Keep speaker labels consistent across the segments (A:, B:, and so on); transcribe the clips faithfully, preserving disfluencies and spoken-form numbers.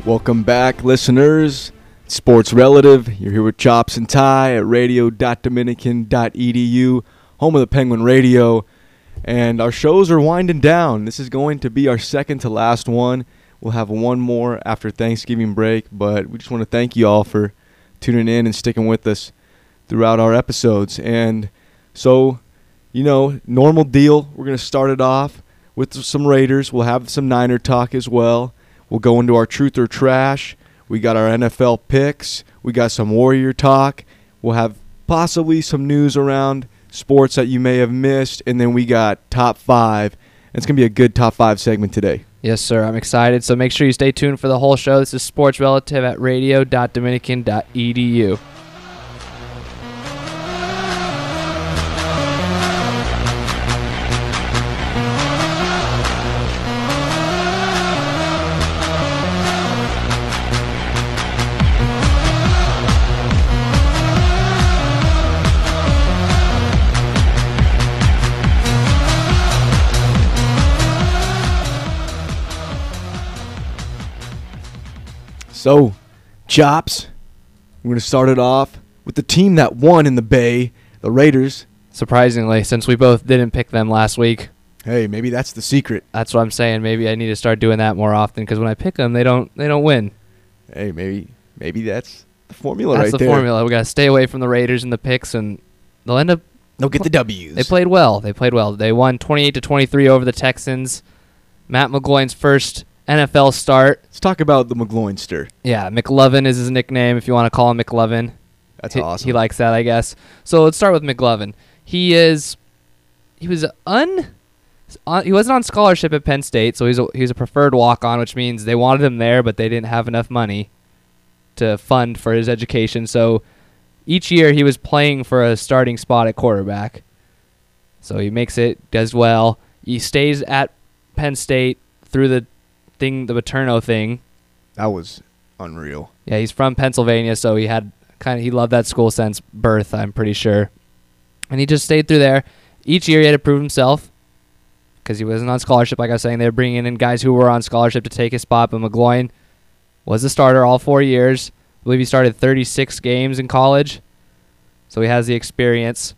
A: Welcome back, listeners. Sports Relative. You're here with Chops and Ty at radio dot dominican dot e d u, home of the Penguin Radio. And our shows are winding down. This is going to be our second to last one. We'll have one more after Thanksgiving break, but we just want to thank you all for tuning in and sticking with us throughout our episodes. And so, you know, normal deal. We're going to start it off with some Raiders. We'll have some Niner talk as well. We'll go into our Truth or Trash. We got our N F L picks. We got some Warrior talk. We'll have possibly some news around sports that you may have missed. And then we got top five. It's going to be a good top five segment today.
B: Yes, sir. I'm excited. So make sure you stay tuned for the whole show. This is Sports Relative at radio dot dominican dot e d u.
A: So, Chops, we're going to start it off with the team that won in the Bay, the Raiders.
B: Surprisingly, since we both didn't pick them last week.
A: Hey, maybe that's the secret.
B: That's what I'm saying. Maybe I need to start doing that more often because when I pick them, they don't they don't win.
A: Hey, maybe maybe that's the formula
B: that's
A: right
B: the
A: there.
B: That's the formula. We got to stay away from the Raiders in the picks, and they'll end up.
A: They'll get the W's.
B: They played well. They played well. They won twenty-eight to twenty-three over the Texans. Matt McGloin's first N F L start.
A: Let's talk about the McGloinster.
B: Yeah, McLovin is his nickname if you want to call him McLovin.
A: That's
B: he,
A: awesome.
B: He likes that, I guess. So let's start with McLovin. He is, he was un, on, he wasn't on scholarship at Penn State, so he's a, he was a preferred walk-on, which means they wanted him there, but they didn't have enough money to fund for his education. So each year he was playing for a starting spot at quarterback. So he makes it, does well. He stays at Penn State through the thing, the Paterno thing.
A: That was unreal.
B: Yeah, he's from Pennsylvania, so he had kind of he loved that school since birth, I'm pretty sure. And he just stayed through there. Each year he had to prove himself because he wasn't on scholarship, like I was saying. They were bringing in guys who were on scholarship to take his spot, but McGloin was the starter all four years. I believe he started thirty-six games in college, so he has the experience.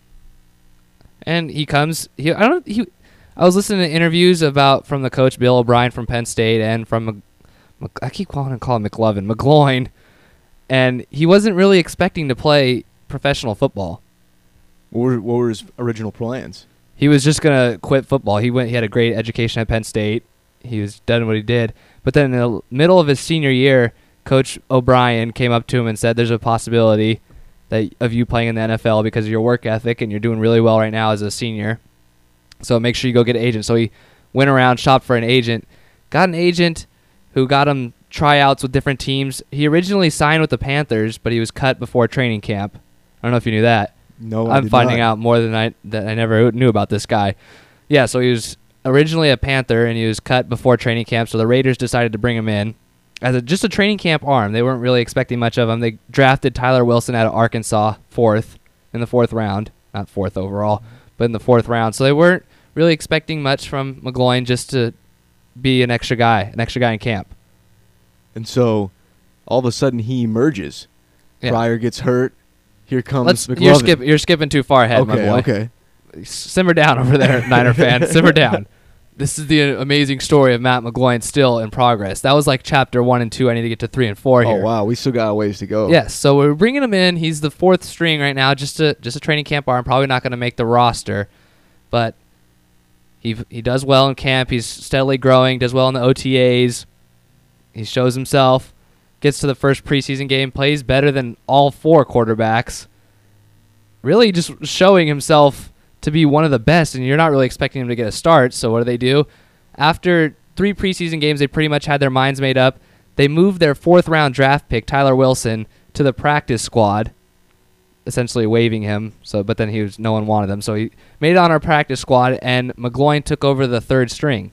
B: And he comes. He I don't. He. I was listening to interviews about from the coach Bill O'Brien from Penn State and from Mc, Mc, I keep calling him calling McLovin McGloin, and he wasn't really expecting to play professional football.
A: What were, what were his original plans?
B: He was just gonna quit football. He went. He had a great education at Penn State. He was done what he did. But then in the middle of his senior year, Coach O'Brien came up to him and said, "There's a possibility that of you playing in the N F L because of your work ethic, and you're doing really well right now as a senior. So make sure you go get an agent." So he went around, shopped for an agent, got an agent who got him tryouts with different teams. He originally signed with the Panthers, but he was cut before training camp. I don't know if you knew that.
A: No, I
B: I'm
A: did
B: finding
A: not.
B: out more than I that I never knew about this guy. Yeah, so he was originally a Panther, and he was cut before training camp, so the Raiders decided to bring him in as a, just a training camp arm. They weren't really expecting much of him. They drafted Tyler Wilson out of Arkansas, fourth, in the fourth round. Not fourth overall, but in the fourth round. So they weren't really expecting much from McGloin, just to be an extra guy, an extra guy in camp.
A: And so, all of a sudden, he emerges.
B: Yeah.
A: Pryor gets hurt. Here comes
B: Let's,
A: McLovin.
B: you're, skip, you're skipping too far ahead,
A: okay,
B: my boy.
A: okay.
B: Simmer down over there, Niner fan. Simmer down. This is the amazing story of Matt McGloin still in progress. That was like chapter one and two. I need to get to three and four here.
A: Oh, wow. We still got a ways to go.
B: Yes, so we're bringing him in. He's the fourth string right now, just a, just a training camp arm. Probably not going to make the roster, but he he does well in camp. He's steadily growing, does well in the O T As. He shows himself, gets to the first preseason game, plays better than all four quarterbacks. Really just showing himself to be one of the best, and you're not really expecting him to get a start. So what do they do? After three preseason games, they pretty much had their minds made up. They moved their fourth round draft pick, Tyler Wilson, to the practice squad, essentially waiving him. So, but then he was no one wanted him, so he made it on our practice squad, and McGloin took over the third string.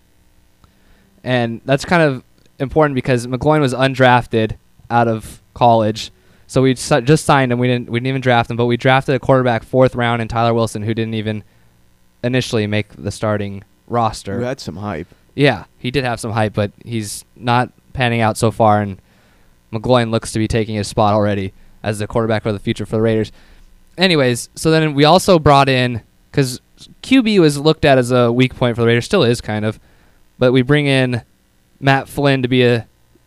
B: And that's kind of important because McGloin was undrafted out of college. So we just signed him. We didn't we didn't even draft him, but we drafted a quarterback fourth round in Tyler Wilson, who didn't even initially make the starting roster.
A: You had some hype.
B: Yeah, he did have some hype, but he's not panning out so far, and McGloin looks to be taking his spot already as the quarterback for the future for the Raiders. Anyways, so then we also brought in, because Q B was looked at as a weak point for the Raiders, still is kind of, but we bring in Matt Flynn to be a,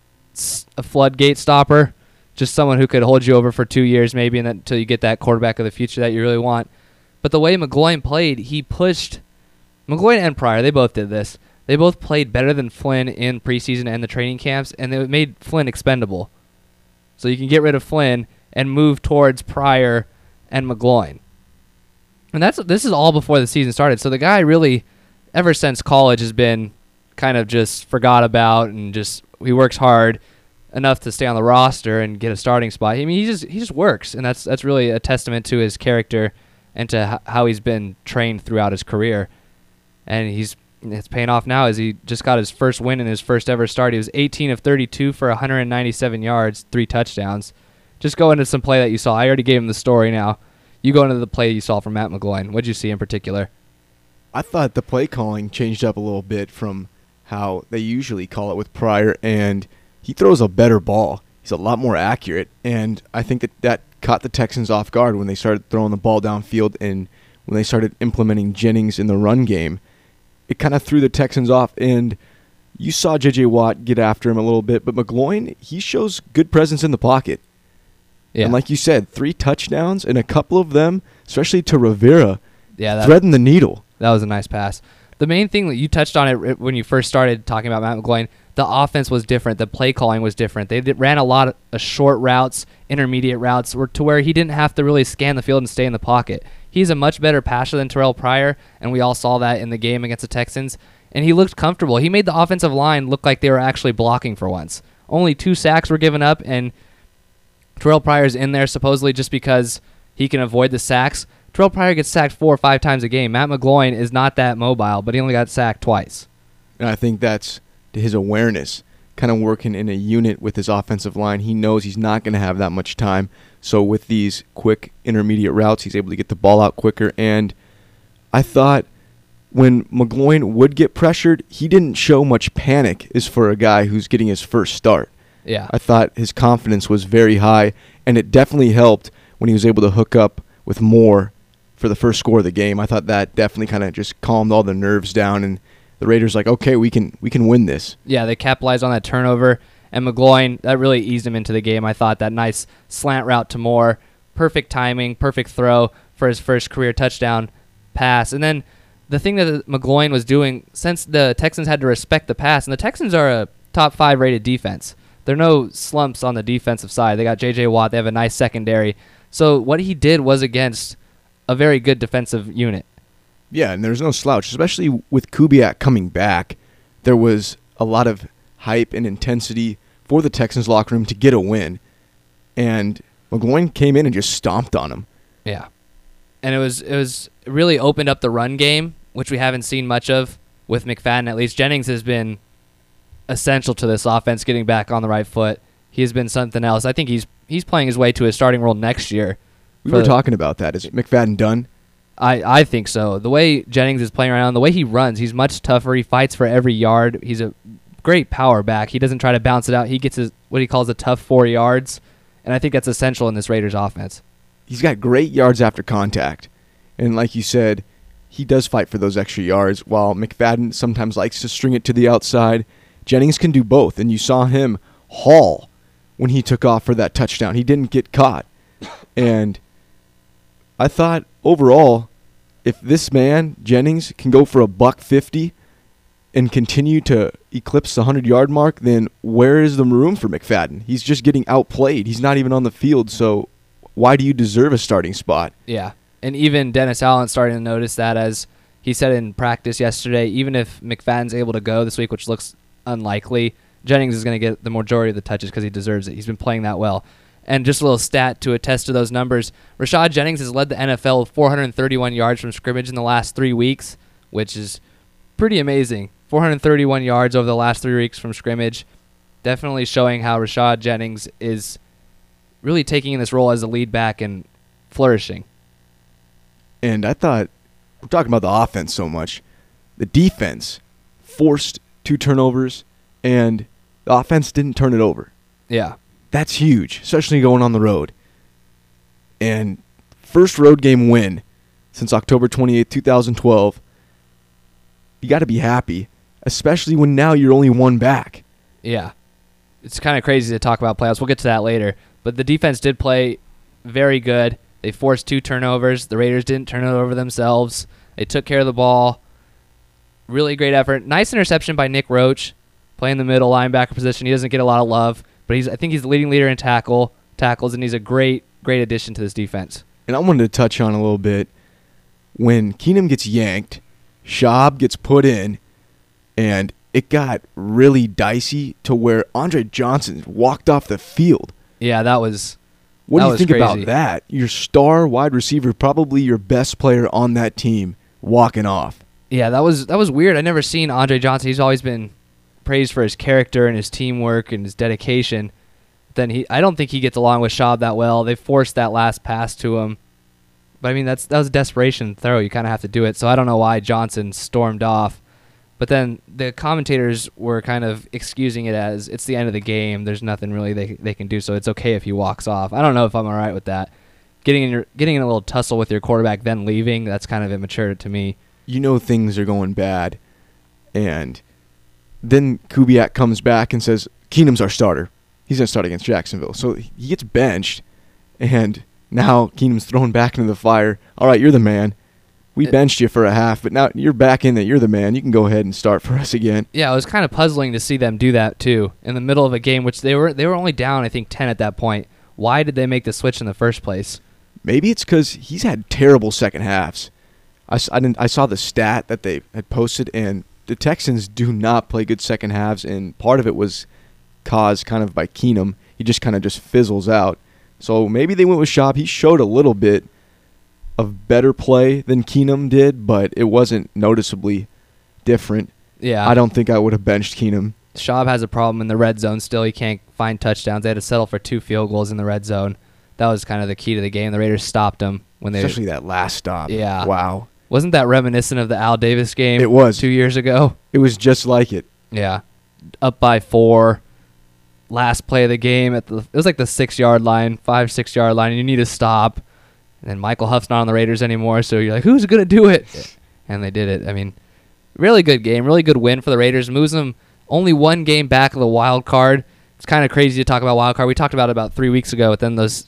B: a floodgate stopper, just someone who could hold you over for two years maybe and then, until you get that quarterback of the future that you really want. But the way McGloin played, he pushed McGloin and Pryor, they both did this. They both played better than Flynn in preseason and the training camps, and it made Flynn expendable. So you can get rid of Flynn and move towards Pryor and McGloin. And that's this is all before the season started. So the guy really, ever since college, has been kind of just forgot about, and just he works hard enough to stay on the roster and get a starting spot. I mean, he just he just works, and that's that's really a testament to his character and to h- how he's been trained throughout his career. And he's it's paying off now as he just got his first win in his first ever start. He was eighteen of thirty-two for one hundred ninety-seven yards, three touchdowns. Just go into some play that you saw. I already gave him the story now. You go into the play you saw from Matt McGloin. What did you see in particular?
A: I thought the play calling changed up a little bit from how they usually call it with Pryor, and he throws a better ball. He's a lot more accurate, and I think that that caught the Texans off guard when they started throwing the ball downfield and when they started implementing Jennings in the run game. It kind of threw the Texans off, and you saw J J. Watt get after him a little bit, but McGloin, he shows good presence in the pocket.
B: Yeah.
A: And like you said, three touchdowns, and a couple of them, especially to Rivera,
B: yeah, that,
A: threading the needle.
B: That was a nice pass. The main thing that you touched on it when you first started talking about Matt McGloin, the offense was different. The play calling was different. They did, ran a lot of uh, short routes, intermediate routes, were, to where he didn't have to really scan the field and stay in the pocket. He's a much better passer than Terrell Pryor, and we all saw that in the game against the Texans. And he looked comfortable. He made the offensive line look like they were actually blocking for once. Only two sacks were given up, and Terrell Pryor's in there supposedly just because he can avoid the sacks. Terrell Pryor gets sacked four or five times a game. Matt McGloin is not that mobile, but he only got sacked twice.
A: And I think that's his awareness, kind of working in a unit with his offensive line. He knows he's not going to have that much time. So with these quick intermediate routes, he's able to get the ball out quicker. And I thought when McGloin would get pressured, he didn't show much panic as for a guy who's getting his first start.
B: Yeah.
A: I thought his confidence was very high, and it definitely helped when he was able to hook up with Moore for the first score of the game. I thought that definitely kind of just calmed all the nerves down, and the Raiders like, okay, we can we can win this.
B: Yeah, they capitalized on that turnover, and McGloin, that really eased him into the game. I thought that nice slant route to Moore, perfect timing, perfect throw for his first career touchdown pass. And then the thing that McGloin was doing, since the Texans had to respect the pass, and the Texans are a top five rated defense. There are no slumps on the defensive side. They got J J. Watt. They have a nice secondary. So what he did was against a very good defensive unit.
A: Yeah, and there's no slouch, especially with Kubiak coming back. There was a lot of hype and intensity for the Texans locker room to get a win, and McGloin came in and just stomped on him.
B: Yeah, and it was it was it really opened up the run game, which we haven't seen much of with McFadden. At least Jennings has been essential to this offense getting back on the right foot. He has been something else. I think he's he's playing his way to his starting role next year.
A: We were talking about that. Is McFadden done?
B: I, I think so. The way Jennings is playing around, the way he runs, he's much tougher. He fights for every yard. He's a great power back. He doesn't try to bounce it out. He gets his what he calls a tough four yards, and I think that's essential in this Raiders offense.
A: He's got great yards after contact, and like you said, he does fight for those extra yards, while McFadden sometimes likes to string it to the outside. Jennings can do both, and you saw him haul when he took off for that touchdown. He didn't get caught, and I thought overall, if this man, Jennings, can go for a buck fifty and continue to eclipse the hundred-yard mark, then where is the room for McFadden? He's just getting outplayed. He's not even on the field, so why do you deserve a starting spot?
B: Yeah, and even Dennis Allen starting to notice that, as he said in practice yesterday, even if McFadden's able to go this week, which looks unlikely, Jennings is going to get the majority of the touches because he deserves it. He's been playing that well. And just a little stat to attest to those numbers, Rashad Jennings has led the N F L with four hundred thirty-one yards from scrimmage in the last three weeks, which is pretty amazing. four hundred thirty-one yards over the last three weeks from scrimmage, definitely showing how Rashad Jennings is really taking in this role as a lead back and flourishing.
A: And I thought, we're talking about the offense so much, the defense forced two turnovers, and The offense didn't turn it over.
B: Yeah.
A: That's huge, especially going on the road. And first road game win since October twenty-eighth, twenty twelve. You got to be happy, especially when now you're only one back.
B: Yeah. It's kind of crazy to talk about playoffs. We'll get to that later. But the defense did play very good. They forced two turnovers. The Raiders didn't turn it over themselves. They took care of the ball. Really great effort. Nice interception by Nick Roach, playing the middle linebacker position. He doesn't get a lot of love, but he's I think he's the leading leader in tackle tackles, and he's a great, great addition to this defense.
A: And I wanted to touch on a little bit when Keenum gets yanked, Schaub gets put in, and it got really dicey to where Andre Johnson walked off the field.
B: Yeah, that was
A: What
B: that
A: do you
B: was
A: think
B: crazy.
A: about that? Your star wide receiver, probably your best player on that team, walking off.
B: Yeah, that was that was weird. I never seen Andre Johnson. He's always been praised for his character and his teamwork and his dedication. Then he, I don't think he gets along with Schaub that well. They forced that last pass to him, but I mean that's that was a desperation throw. You kind of have to do it. So I don't know why Johnson stormed off. But then the commentators were kind of excusing it as it's the end of the game. There's nothing really they they can do, so it's okay if he walks off. I don't know if I'm all right with that. Getting in your getting in a little tussle with your quarterback, then leaving, that's kind of immature to me.
A: You know things are going bad, and then Kubiak comes back and says, Keenum's our starter. He's going to start against Jacksonville. So he gets benched, and now Keenum's thrown back into the fire. All right, you're the man. We benched you for a half, but now you're back in that. You're the man. You can go ahead and start for us again.
B: Yeah, it was kind of puzzling to see them do that too in the middle of a game, which they were they were only down I think ten at that point. Why did they make the switch in the first place?
A: Maybe it's because he's had terrible second halves. I, s- I, didn't, I saw the stat that they had posted, and the Texans do not play good second halves, and part of it was caused kind of by Keenum. He just kind of just fizzles out. So maybe they went with Schaub. He showed a little bit of better play than Keenum did, but it wasn't noticeably different.
B: Yeah,
A: I don't think I would have benched Keenum.
B: Schaub has a problem in the red zone still. He can't find touchdowns. They had to settle for two field goals in the red zone. That was kind of the key to the game. The Raiders stopped him when they
A: Especially that last stop.
B: Yeah.
A: Wow.
B: Wasn't that reminiscent of the Al Davis game?
A: It was.
B: two years ago.
A: It was just like it.
B: Yeah, up by four. Last play of the game at the it was like the six yard line, five six yard line. And you need to stop. And then Michael Huff's not on the Raiders anymore, so you're like, who's gonna do it? And they did it. I mean, really good game, really good win for the Raiders. Moves them only one game back of the wild card. It's kind of crazy to talk about wild card. We talked about it about three weeks ago, but then those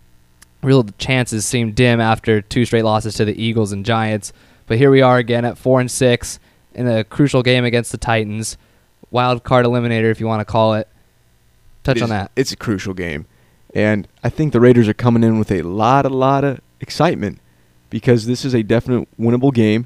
B: real chances seemed dim after two straight losses to the Eagles and Giants. But here we are again at four and six in a crucial game against the Titans. Wild card eliminator, if you want to call it. Touch
A: It
B: on
A: is-
B: that.
A: It's a crucial game. And I think the Raiders are coming in with a lot, a lot of excitement because this is a definite winnable game.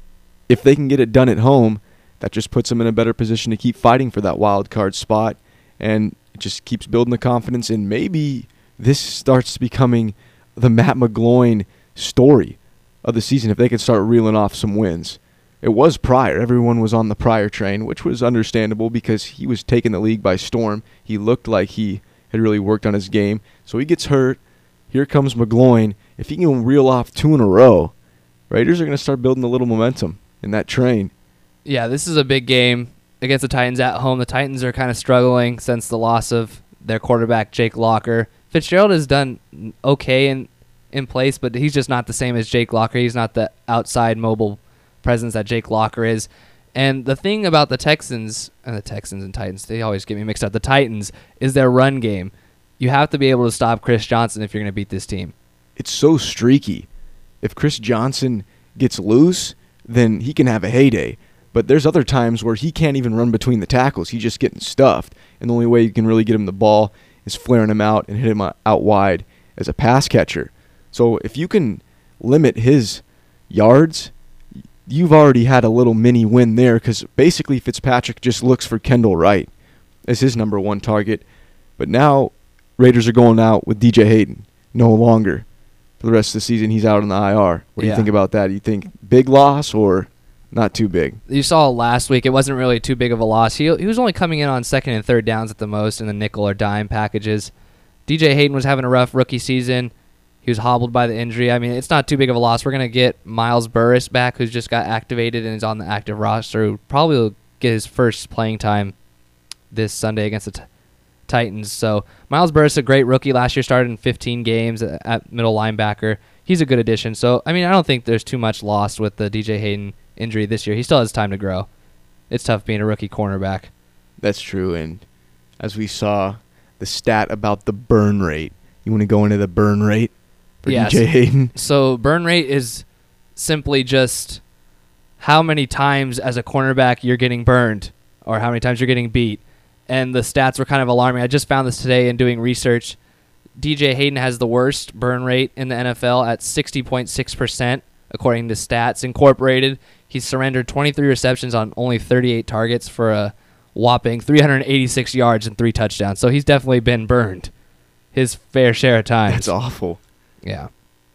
A: If they can get it done at home, that just puts them in a better position to keep fighting for that wild card spot. And it just keeps building the confidence. And maybe this starts becoming the Matt McGloin story of the season if they could start reeling off some wins. It was Pryor. Everyone was on the Pryor train, which was understandable because he was taking the league by storm. He looked like he had really worked on his game. So he gets hurt. Here comes McGloin. If he can reel off two in a row, Raiders are going to start building a little momentum in that train.
B: Yeah, this is a big game against the Titans at home. The Titans are kind of struggling since the loss of their quarterback, Jake Locker. Fitzgerald has done okay in, in place, but he's just not the same as Jake Locker. He's not the outside mobile presence that Jake Locker is. And the thing about the Texans, and the Texans and Titans, they always get me mixed up. The Titans is their run game. You have to be able to stop Chris Johnson if you're going to beat this team.
A: It's so streaky. If Chris Johnson gets loose, then he can have a heyday. But there's other times where he can't even run between the tackles. He's just getting stuffed. And the only way you can really get him the ball is flaring him out and hit him out wide as a pass catcher. So if you can limit his yards, you've already had a little mini win there because basically Fitzpatrick just looks for Kendall Wright as his number one target. But now Raiders are going out with D J Hayden no longer. For the rest of the season, he's out on the I R. What do
B: Yeah.
A: you think about that? Do you think big loss or not too big?
B: You saw last week, it wasn't really too big of a loss. He, he was only coming in on second and third downs at the most in the nickel or dime packages. D J Hayden was having a rough rookie season. He was hobbled by the injury. I mean, it's not too big of a loss. We're going to get Miles Burris back, who's just got activated and is on the active roster, who probably will get his first playing time this Sunday against the t- Titans. So Miles Burris, a great rookie last year, started in fifteen games at, at middle linebacker. He's a good addition. So, I mean, I don't think there's too much lost with the D J Hayden injury this year. He still has time to grow. It's tough being a rookie cornerback.
A: That's true. And as we saw, the stat about the burn rate. You want to go into the burn rate for
B: Yes.
A: D J Hayden?
B: So burn rate is simply just how many times as a cornerback you're getting burned or how many times you're getting beat. And the stats were kind of alarming. I just found this today in doing research. D J Hayden has the worst burn rate in the N F L at sixty point six percent, according to Stats Incorporated. He's surrendered twenty-three receptions on only thirty-eight targets for a whopping three hundred eighty-six yards and three touchdowns. So he's definitely been burned his fair share of times.
A: That's awful.
B: Yeah.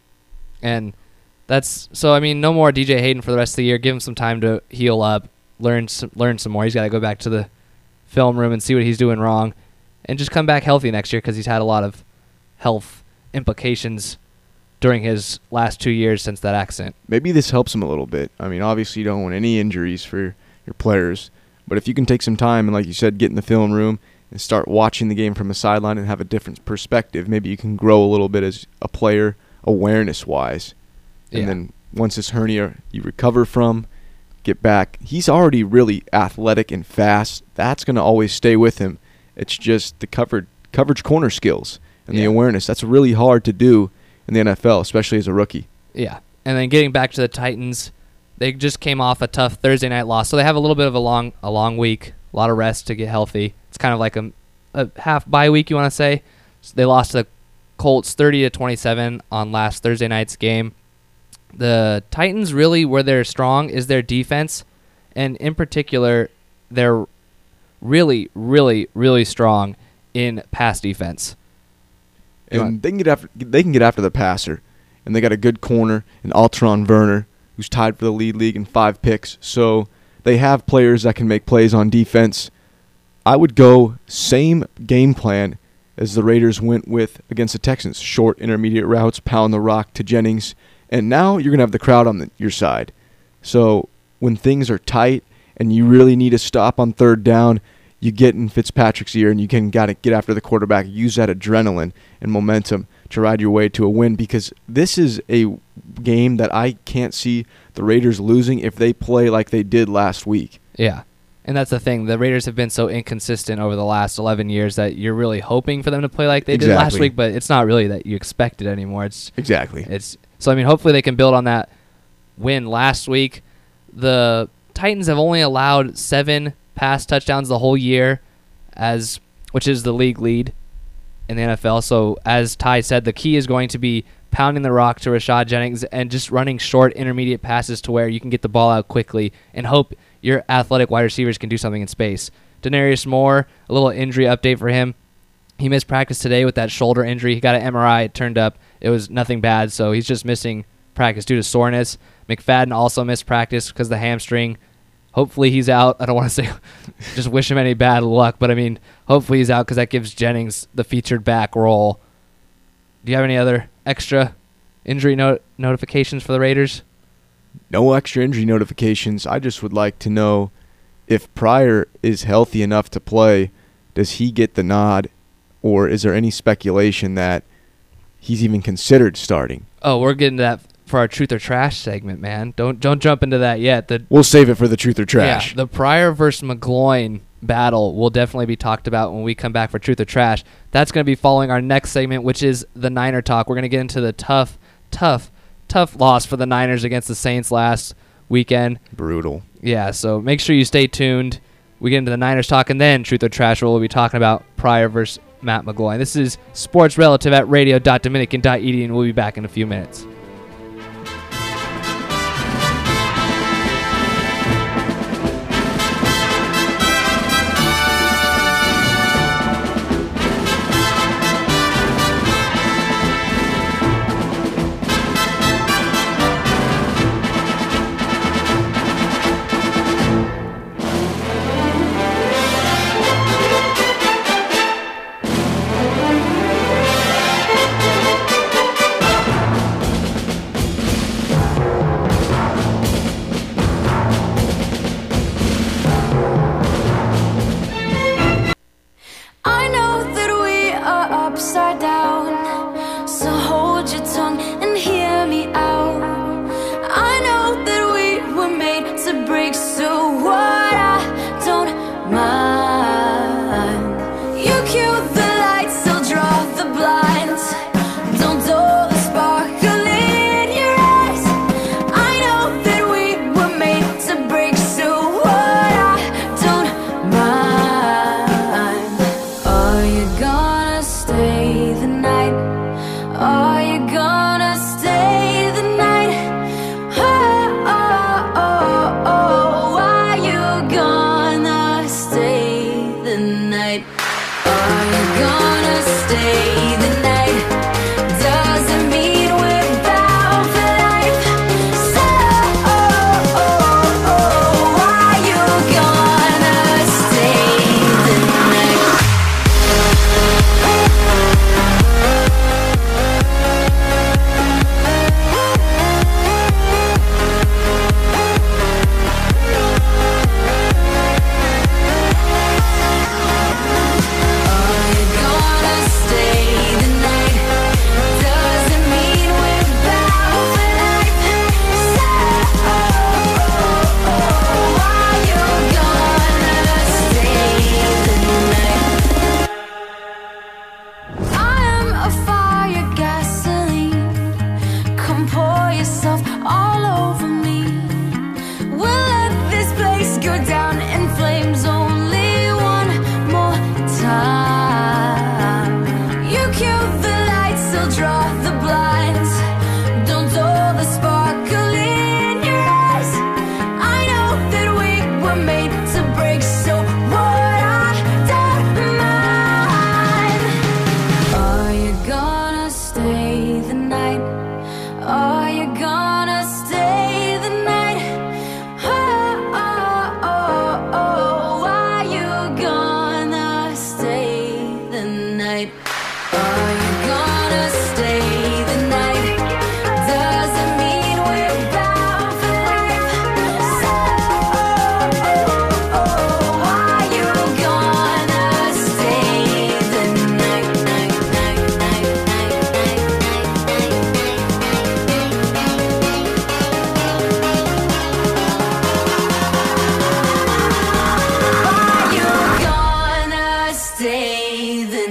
B: And that's so I mean no more D J Hayden for the rest of the year. Give him some time to heal up, learn some, learn some more. He's got to go back to the film room and see what he's doing wrong and just come back healthy next year because he's had a lot of health implications during his last two years since that accident.
A: Maybe this helps him a little bit. I mean, obviously you don't want any injuries for your players, but if you can take some time and, like you said, get in the film room and start watching the game from a sideline and have a different perspective, maybe you can grow a little bit as a player awareness-wise. And
B: Yeah.
A: then once this hernia you recover from, get back. He's already really athletic and fast. That's going to always stay with him. It's just the covered, coverage corner skills and the
B: Yeah.
A: awareness. That's really hard to do in the N F L, especially as a rookie.
B: Yeah. And then getting back to the Titans, they just came off a tough Thursday night loss, so they have a little bit of a long a long week, a lot of rest to get healthy. It's kind of like a, a half bye week, you want to say. So they lost to the Colts thirty to twenty-seven on last Thursday night's game. The Titans really, where they're strong is their defense, and in particular, they're really, really, really strong in pass defense. You
A: And
B: want-
A: they can get after they can get after the passer, and they got a good corner in Alteron Werner, who's tied for the lead league in five picks. So they have players that can make plays on defense. I would go same game plan as the Raiders went with against the Texans: short, intermediate routes, pound the rock to Jennings, and now you're gonna have the crowd on the, your side. So when things are tight and you really need a stop on third down, you get in Fitzpatrick's ear and you can gotta get after the quarterback, use that adrenaline and momentum to ride your way to a win, because this is a game that I can't see the Raiders losing if they play like they did last week.
B: Yeah. And that's the thing. The Raiders have been so inconsistent over the last eleven years that you're really hoping for them to play like they did last
A: Exactly.
B: week, but it's not really that you expect it anymore. It's
A: Exactly.
B: it's so I mean hopefully they can build on that win last week. The Titans have only allowed seven pass touchdowns the whole year, as which is the league lead in the N F L. So as Ty said, the key is going to be pounding the rock to Rashad Jennings and just running short intermediate passes to where you can get the ball out quickly and hope your athletic wide receivers can do something in space. Denarius Moore, a little injury update for him. He missed practice today with that shoulder injury. He got an M R I. It turned up. It was nothing bad, so he's just missing practice due to soreness. McFadden also missed practice because of the hamstring. Hopefully he's out. I don't want to say just wish him any bad luck, but I mean, hopefully he's out because that gives Jennings the featured back role. Do you have any other extra injury not- notifications for the Raiders?
A: No extra injury notifications. I just would like to know if Pryor is healthy enough to play, does he get the nod, or is there any speculation that he's even considered starting?
B: Oh, we're getting to that for our Truth or Trash segment, man. Don't don't jump into that yet. The
A: We'll save it for the Truth or Trash.
B: Yeah, the Pryor versus McGloin battle will definitely be talked about when we come back for Truth or Trash. That's going to be following our next segment, which is the Niner Talk. We're going to get into the tough, tough, tough loss for the Niners against the Saints last weekend.
A: Brutal.
B: Yeah, so make sure you stay tuned. We get into the Niners Talk, and then Truth or Trash, where we'll be talking about Pryor versus Matt McGloin. This is Sports Relative at radio dot dominican dot e d u, and we'll be back in a few minutes.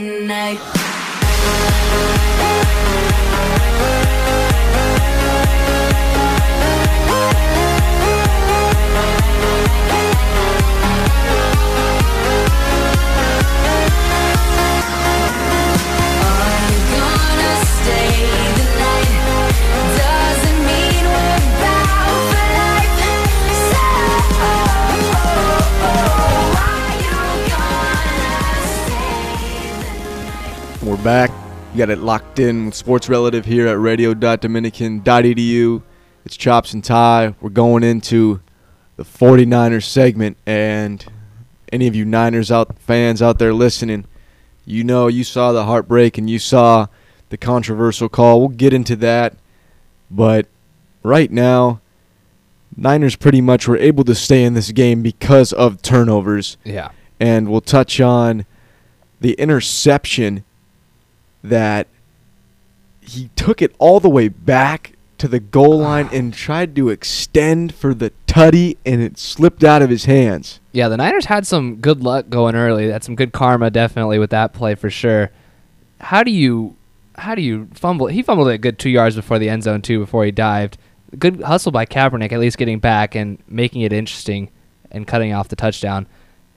C: night.
A: We're back. You got it locked in with Sports Relative here at radio dot dominican dot e d u. It's Chops and Ty. We're going into the forty-niners segment, and any of you Niners out fans out there listening, you know you saw the heartbreak and you saw the controversial call. We'll get into that, but right now, Niners pretty much were able to stay in this game because of turnovers.
B: Yeah.
A: And we'll touch on the interception that he took it all the way back to the goal line and tried to extend for the tutty, and it slipped out of his hands.
B: Yeah, the Niners had some good luck going early. Had some good karma definitely with that play for sure. How do you how do you fumble? He fumbled it a good two yards before the end zone too, before he dived. Good hustle by Kaepernick, at least getting back and making it interesting and cutting off the touchdown.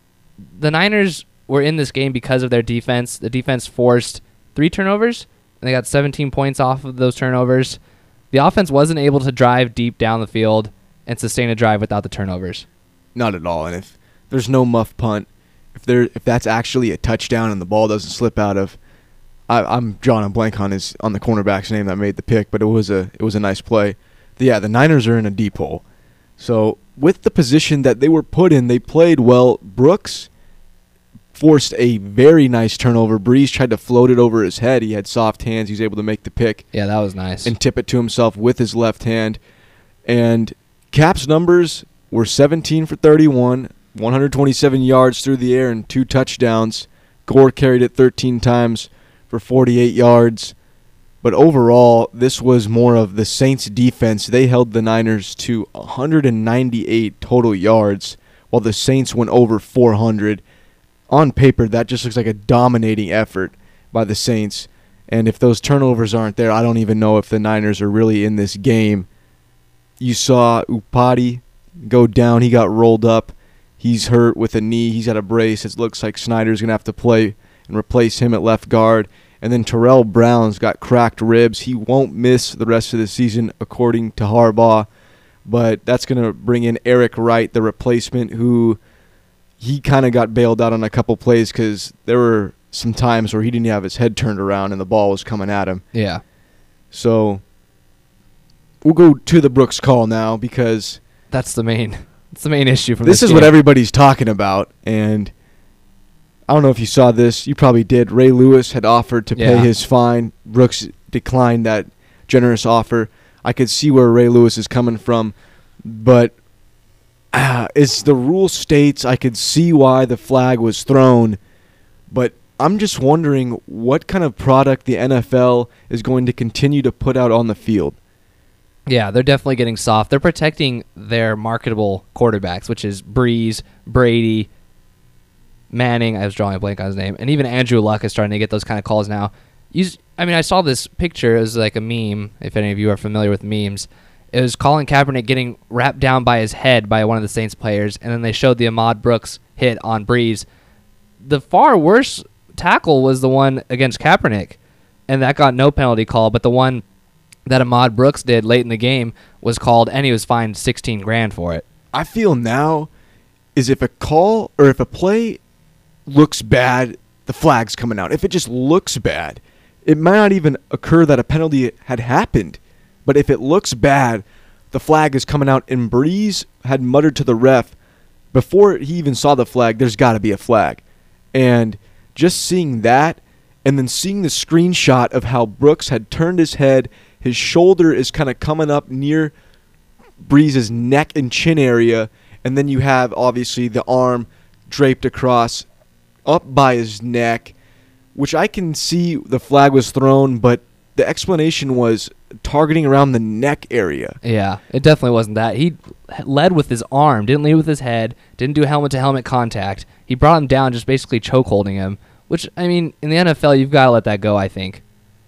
B: The Niners were in this game because of their defense. The defense forced three turnovers, and they got seventeen points off of those turnovers. The offense wasn't able to drive deep down the field and sustain a drive without the turnovers.
A: Not at all. And if there's no muff punt, if there if that's actually a touchdown and the ball doesn't slip out of, I, I'm drawing a blank on his on the cornerback's name that made the pick, but it was a it was a nice play. Yeah, the Niners are in a deep hole. So with the position that they were put in, they played well. Brooks forced a very nice turnover. Breeze tried to float it over his head. He had soft hands. He was able to make the pick.
B: Yeah, that was nice.
A: And tip it to himself with his left hand. And Cap's numbers were seventeen for thirty-one, one hundred twenty-seven yards through the air and two touchdowns. Gore carried it thirteen times for forty-eight yards. But overall, this was more of the Saints' defense. They held the Niners to one hundred ninety-eight total yards, while the Saints went over four hundred. On paper, that just looks like a dominating effort by the Saints. And if those turnovers aren't there, I don't even know if the Niners are really in this game. You saw Upati go down. He got rolled up. He's hurt with a knee. He's got a brace. It looks like Snyder's going to have to play and replace him at left guard. And then Terrell Brown's got cracked ribs. He won't miss the rest of the season, according to Harbaugh. But that's going to bring in Eric Wright, the replacement, who he kind of got bailed out on a couple plays because there were some times where he didn't have his head turned around and the ball was coming at him.
B: Yeah.
A: So we'll go to the Brooks call now because
B: that's the main that's the main issue from
A: this.
B: This
A: is
B: game.
A: What everybody's talking about, and I don't know if you saw this. You probably did. Ray Lewis had offered to pay
B: Yeah.
A: his fine. Brooks declined that generous offer. I could see where Ray Lewis is coming from, but Uh, as the rule states, I could see why the flag was thrown, but I'm just wondering what kind of product the N F L is going to continue to put out on the field.
B: Yeah, they're definitely getting soft. They're protecting their marketable quarterbacks, which is Breeze, Brady, Manning. I was drawing a blank on his name. And even Andrew Luck is starting to get those kind of calls now. You, I mean, I saw this picture. It was like a meme, if any of you are familiar with memes. It was Colin Kaepernick getting wrapped down by his head by one of the Saints players, and then they showed the Ahmad Brooks hit on Breeze. The far worse tackle was the one against Kaepernick, and that got no penalty call, but the one that Ahmad Brooks did late in the game was called, and he was fined sixteen grand for it.
A: I feel now is if a call or if a play looks bad, the flag's coming out. If it just looks bad, it might not even occur that a penalty had happened. But if it looks bad, the flag is coming out. And Breeze had muttered to the ref before he even saw the flag, there's got to be a flag. And just seeing that and then seeing the screenshot of how Brooks had turned his head, his shoulder is kind of coming up near Breeze's neck and chin area. And then you have, obviously, the arm draped across up by his neck, which I can see the flag was thrown, but the explanation was targeting around the neck area.
B: Yeah, it definitely wasn't that. He led with his arm, didn't lead with his head, didn't do helmet-to-helmet contact. He brought him down, just basically chokeholding him which, I mean, in the N F L, you've got to let that go, I think.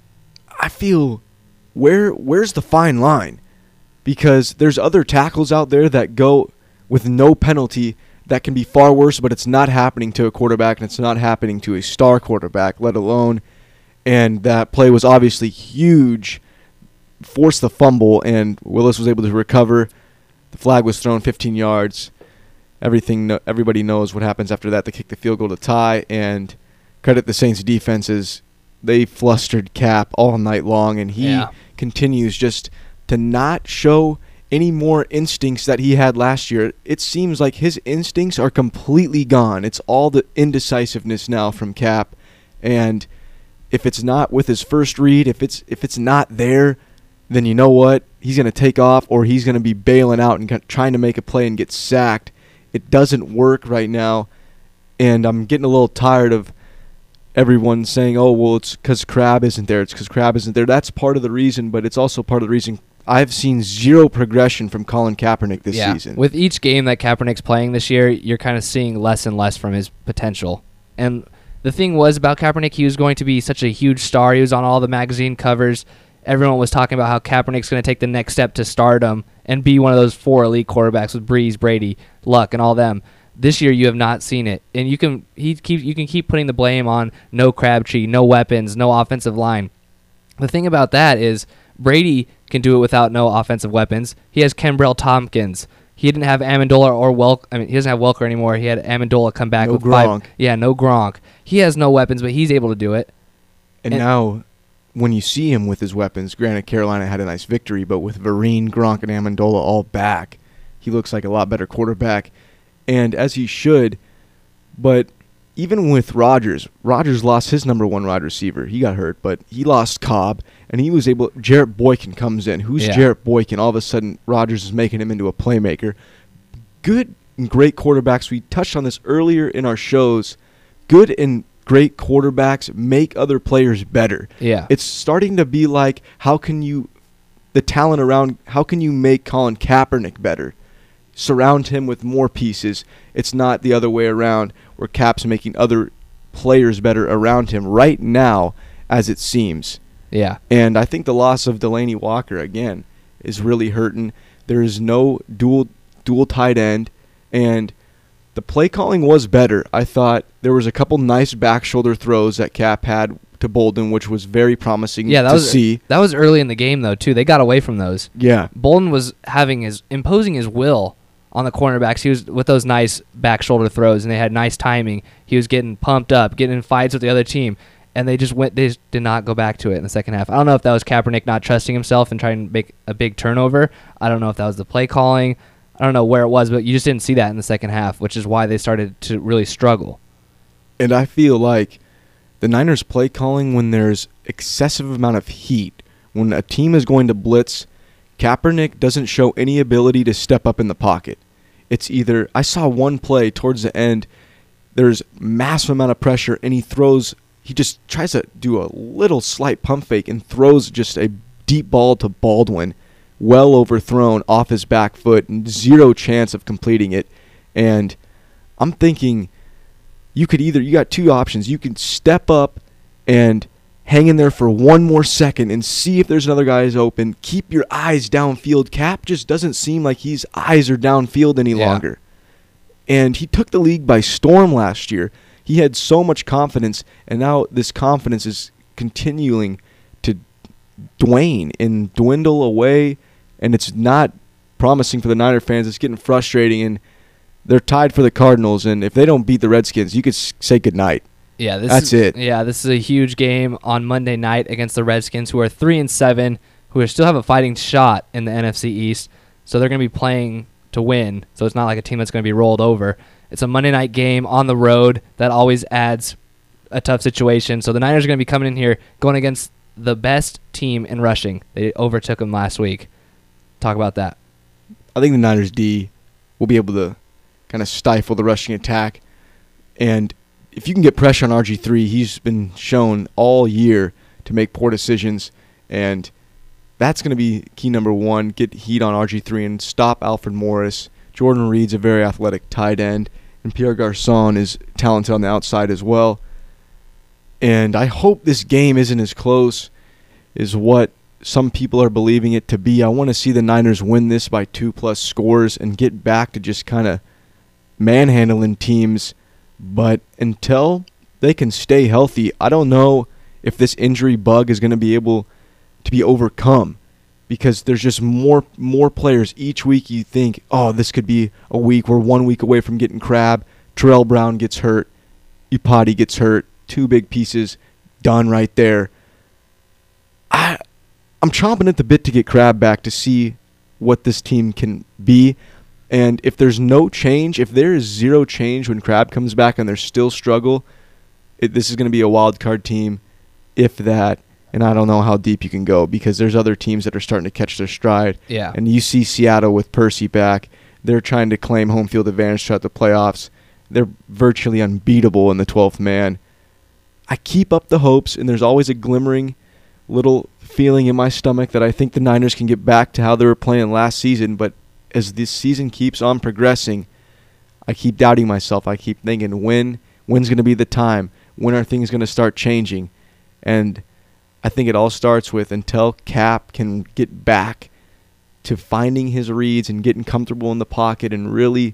A: I feel, where where's the fine line? Because there's other tackles out there that go with no penalty that can be far worse, but it's not happening to a quarterback, and it's not happening to a star quarterback, let alone. And that play was obviously huge, forced the fumble, and Willis was able to recover. The flag was thrown fifteen yards. Everything, everybody knows what happens after that. They kick the field goal to tie, and credit the Saints defenses. They flustered Cap all night long, and he
B: Yeah.
A: continues just to not show any more instincts that he had last year. It seems like his instincts are completely gone. It's all the indecisiveness now from Cap, and if it's not with his first read, if it's if it's not there, then you know what? He's going to take off, or he's going to be bailing out and trying to make a play and get sacked. It doesn't work right now, and I'm getting a little tired of everyone saying, oh, well, it's because Crab isn't there. It's because Crab isn't there. That's part of the reason, but it's also part of the reason I've seen zero progression from Colin Kaepernick this
B: yeah.
A: season.
B: With each game that Kaepernick's playing this year, you're kind of seeing less and less from his potential. And the thing was about Kaepernick, he was going to be such a huge star. He was on all the magazine covers. Everyone was talking about how Kaepernick's going to take the next step to stardom and be one of those four elite quarterbacks with Breeze, Brady, Luck, and all them. This year, you have not seen it, and you can he keep you can keep putting the blame on no Crabtree, no weapons, no offensive line. The thing about that is Brady can do it without no offensive weapons. He has Kenbrell Tompkins. He didn't have Amendola or Welk. I mean, he doesn't have Welker anymore. He had Amendola come back
A: No
B: with
A: Gronk.
B: five. Yeah, no Gronk. He has no weapons, but he's able to do it.
A: And,
B: And-
A: now, when you see him with his weapons, granted Carolina had a nice victory, but with Vereen, Gronk, and Amendola all back, he looks like a lot better quarterback, and as he should. But even with Rodgers, Rodgers lost his number one wide receiver. He got hurt, but he lost Cobb, and he was able. Jarrett Boykin comes in. Who's
B: Yeah.
A: Jarrett Boykin? All of a sudden, Rodgers is making him into a playmaker. Good and great quarterbacks. We touched on this earlier in our shows. Good and great quarterbacks make other players better.
B: Yeah.
A: It's starting to be like, how can you, the talent around, how can you make Colin Kaepernick better? Surround him with more pieces. It's not the other way around where Cap's making other players better around him right now, as it seems.
B: Yeah.
A: And I think the loss of Delaney Walker, again, is really hurting. There is no dual dual tight end, and the play calling was better. I thought there was a couple nice back shoulder throws that Cap had to Bolden, which was very promising
B: Yeah, that
A: to
B: was
A: see.
B: that was early in the game though too. They got away from those.
A: Yeah.
B: Bolden was having his imposing his will on the cornerbacks. He was with those nice back shoulder throws, and they had nice timing. He was getting pumped up, getting in fights with the other team, and they just went. They just did not go back to it in the second half. I don't know if that was Kaepernick not trusting himself and trying to make a big turnover. I don't know if that was the play calling. I don't know where it was, but you just didn't see that in the second half, which is why they started to really struggle.
A: And I feel like the Niners play calling, when there's excessive amount of heat, when a team is going to blitz, Kaepernick doesn't show any ability to step up in the pocket. It's either, I saw one play towards the end, there's massive amount of pressure, and he throws, he just tries to do a little slight pump fake and throws just a deep ball to Baldwin, well overthrown off his back foot, and zero chance of completing it. And I'm thinking, you could either, you got two options. You can step up and hang in there for one more second and see if there's another guy who's open. Keep your eyes downfield. Cap just doesn't seem like his eyes are downfield any
B: Yeah.
A: longer. And he took the league by storm last year. He had so much confidence, and now this confidence is continuing to wane and dwindle away, and it's not promising for the Niner fans. It's getting frustrating, and they're tied for the Cardinals, and if they don't beat the Redskins, you could s- say goodnight.
B: Yeah, this
A: That's
B: is,
A: it.
B: Yeah, this is a huge game on Monday night against the Redskins, who are three and seven, who are still have a fighting shot in the N F C East. So they're going to be playing to win. So it's not like a team that's going to be rolled over. It's a Monday night game on the road. That always adds a tough situation. So the Niners are going to be coming in here going against the best team in rushing. They overtook them last week. Talk about that.
A: I think the Niners D will be able to kind of stifle the rushing attack. And if you can get pressure on R G three, he's been shown all year to make poor decisions. And that's going to be key number one, get heat on R G three and stop Alfred Morris. Jordan Reed's a very athletic tight end, and Pierre Garçon is talented on the outside as well. And I hope this game isn't as close as what some people are believing it to be. I want to see the Niners win this by two-plus scores and get back to just kind of manhandling teams. But until they can stay healthy, I don't know if this injury bug is going to be able to be overcome, because there's just more more players each week. You think, oh, this could be a week. We're one week away from getting Crab. Terrell Brown gets hurt. Iupati gets hurt. Two big pieces done right there. I, I'm chomping at the bit to get Crab back to see what this team can be. And if there's no change, if there is zero change when Crab comes back and there's still struggle, it, this is going to be a wild card team, if that. And I don't know how deep you can go, because there's other teams that are starting to catch their stride.
B: Yeah.
A: And you see Seattle with Percy back. They're trying to claim home field advantage throughout the playoffs. They're virtually unbeatable in the twelfth man. I keep up the hopes, and there's always a glimmering little feeling in my stomach that I think the Niners can get back to how they were playing last season. But as this season keeps on progressing, I keep doubting myself. I keep thinking, when, when's going to be the time? When are things going to start changing? And I think it all starts with, until Cap can get back to finding his reads and getting comfortable in the pocket and really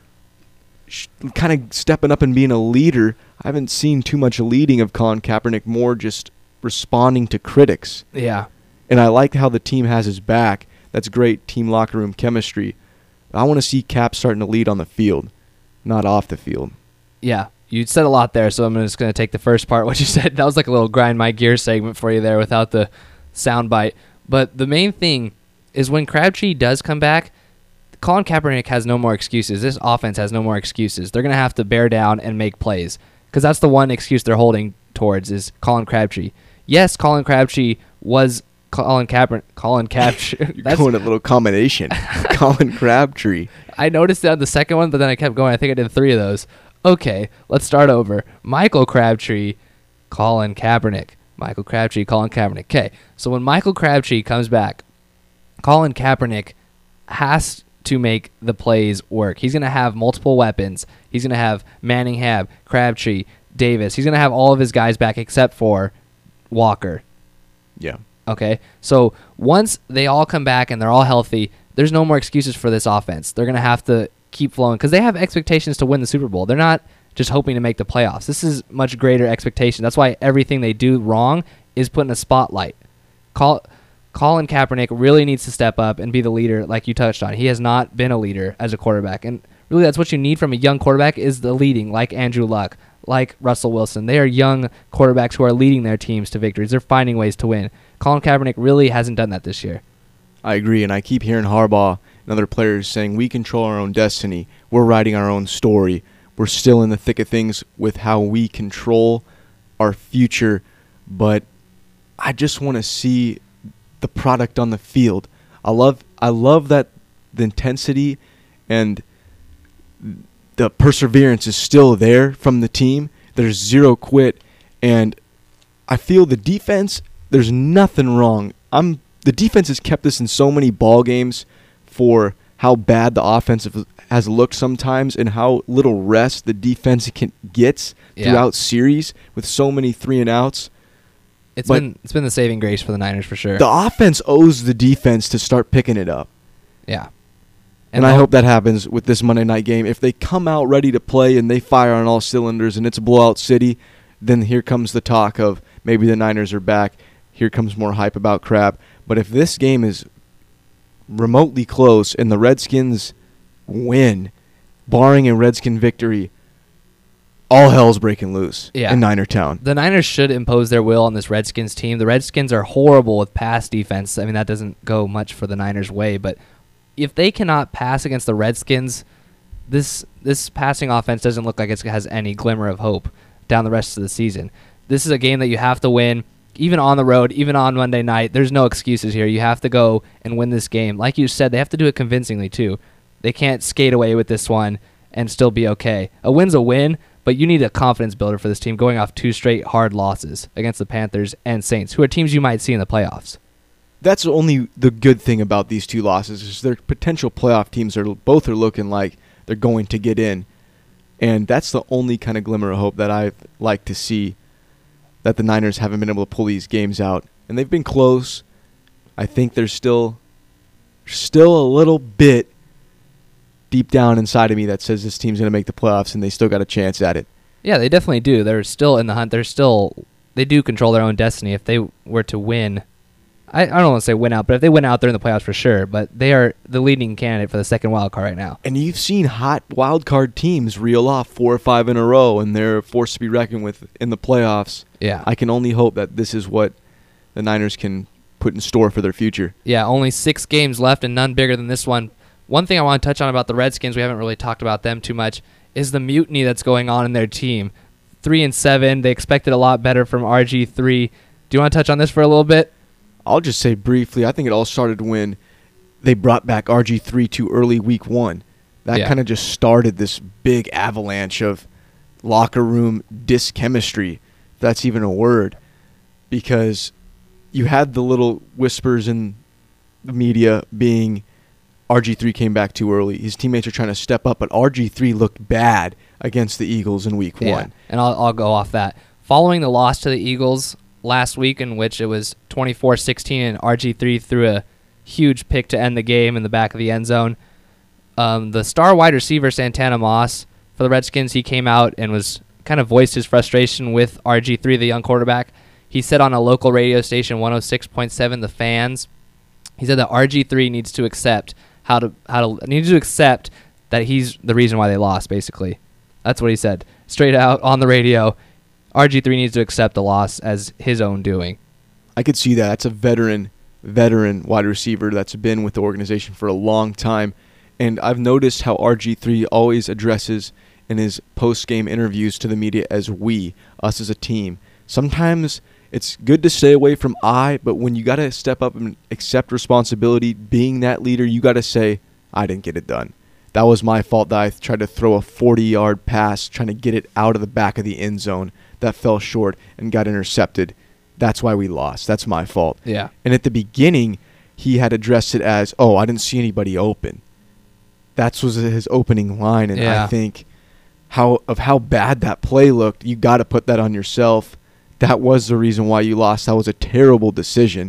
A: sh- kind of stepping up and being a leader. I haven't seen too much leading of Colin Kaepernick, more just responding to critics.
B: Yeah.
A: And I like how the team has his back. That's great team locker room chemistry. I want to see Cap starting to lead on the field, not off the field.
B: Yeah. You said a lot there, so I'm just going to take the first part, what you said. That was like a little grind my gear segment for you there without the sound bite. But the main thing is, when Crabtree does come back, Colin Kaepernick has no more excuses. This offense has no more excuses. They're going to have to bear down and make plays, because that's the one excuse they're holding towards, is Colin Crabtree. Yes, Colin Crabtree was Colin Kaepernick. Colin Crabtree.
A: You're going a little combination. Colin Crabtree.
B: I noticed it on the second one, but then I kept going. I think I did three of those. Okay, let's start over. Michael Crabtree, Colin Kaepernick. Michael Crabtree, Colin Kaepernick. Okay, so when Michael Crabtree comes back, Colin Kaepernick has to make the plays work. He's going to have multiple weapons. He's going to have Manningham, Crabtree, Davis. He's going to have all of his guys back except for Walker.
A: Yeah.
B: Okay, so once they all come back and they're all healthy, there's no more excuses for this offense. They're going to have to keep flowing, because they have expectations to win the Super Bowl. They're not just hoping to make the playoffs. This is much greater expectation. That's why everything they do wrong is put in a spotlight. Col- Colin Kaepernick really needs to step up and be the leader, like you touched on. He has not been a leader as a quarterback, and really that's what you need from a young quarterback, is the leading, like Andrew Luck, like Russell Wilson. They are young quarterbacks who are leading their teams to victories. They're finding ways to win. Colin Kaepernick really hasn't done that this year.
A: I agree, and I keep hearing Harbaugh and other players saying, we control our own destiny. We're writing our own story. We're still in the thick of things with how we control our future, but I just want to see the product on the field. I love I love that the intensity and the perseverance is still there from the team. There's zero quit, and I feel the defense, there's nothing wrong. I'm the defense has kept us in so many ball games for how bad the offensive has looked sometimes, and how little rest the defense can, gets
B: Yeah.
A: throughout series with so many three and outs.
B: It's
A: But-
B: been it's been the saving grace for the Niners for sure.
A: The offense owes the defense to start picking it up.
B: Yeah.
A: And, I hope that happens with this Monday night game. If they come out ready to play and they fire on all cylinders and it's a blowout city, then here comes the talk of maybe the Niners are back. Here comes more hype about Crab. But if this game is remotely close and the Redskins win, barring a Redskin victory, all hell's breaking loose
B: Yeah.
A: in Niner Town.
B: The Niners should impose their will on this Redskins team. The Redskins are horrible with pass defense. I mean, that doesn't go much for the Niners' way, but if they cannot pass against the Redskins, this this passing offense doesn't look like it has any glimmer of hope down the rest of the season. This is a game that you have to win, even on the road, even on Monday night. There's no excuses here. You have to go and win this game. Like you said, they have to do it convincingly, too. They can't skate away with this one and still be okay. A win's a win, but you need a confidence builder for this team going off two straight hard losses against the Panthers and Saints, who are teams you might see in the playoffs.
A: That's only the good thing about these two losses is their potential playoff teams are both are looking like they're going to get in. And that's the only kind of glimmer of hope that I'd like to see. that the Niners haven't been able to pull these games out. And they've been close. I think there's still, still a little bit deep down inside of me that says this team's going to make the playoffs and they still got a chance at it.
B: Yeah, they definitely do. They're still in the hunt. They're still, they do control their own destiny. If they were to win, I, I don't want to say win out, but if they win out, they're in the playoffs for sure. But they are the leading candidate for the second wild card right now.
A: And you've seen hot wild card teams reel off four or five in a row, and they're a force to be reckoned with in the playoffs.
B: Yeah.
A: I can only hope that this is what the Niners can put in store for their future.
B: Yeah, only six games left and none bigger than this one. One thing I want to touch on about the Redskins, we haven't really talked about them too much, is the mutiny that's going on in their team. Three and seven, they expected a lot better from R G three. Do you want to touch on this for a little bit?
A: I'll just say briefly, I think it all started when they brought back R G three too early week one. That
B: Yeah.
A: kind of just started this big avalanche of locker room dyschemistry, if that's even a word, because you had the little whispers in the media being R G three came back too early. His teammates are trying to step up, but R G three looked bad against the Eagles in week
B: Yeah,
A: one.
B: and I'll, I'll go off that. Following the loss to the Eagles last week, in which it was twenty-four sixteen and R G three threw a huge pick to end the game in the back of the end zone, um, the star wide receiver Santana Moss for the Redskins, he came out and was kind of voiced his frustration with R G three, the young quarterback. He said on a local radio station, one oh six point seven, The Fans, he said that R G three needs to accept how to how to needs to accept that he's the reason why they lost. Basically, that's what he said straight out on the radio. R G three needs to accept the loss as his own doing.
A: I could see that. That's a veteran, veteran wide receiver that's been with the organization for a long time. And I've noticed how R G three always addresses in his post-game interviews to the media as we, us as a team. Sometimes it's good to stay away from I, but when you got to step up and accept responsibility, being that leader, you got to say, I didn't get it done. That was my fault that I tried to throw a forty-yard pass, trying to get it out of the back of the end zone. That fell short and got intercepted. That's why we lost. That's my fault.
B: Yeah.
A: And at the beginning, he had addressed it as, oh, I didn't see anybody open. That was his opening line, and
B: Yeah.
A: I think how of how bad that play looked, you got to put that on yourself. That was the reason why you lost. That was a terrible decision.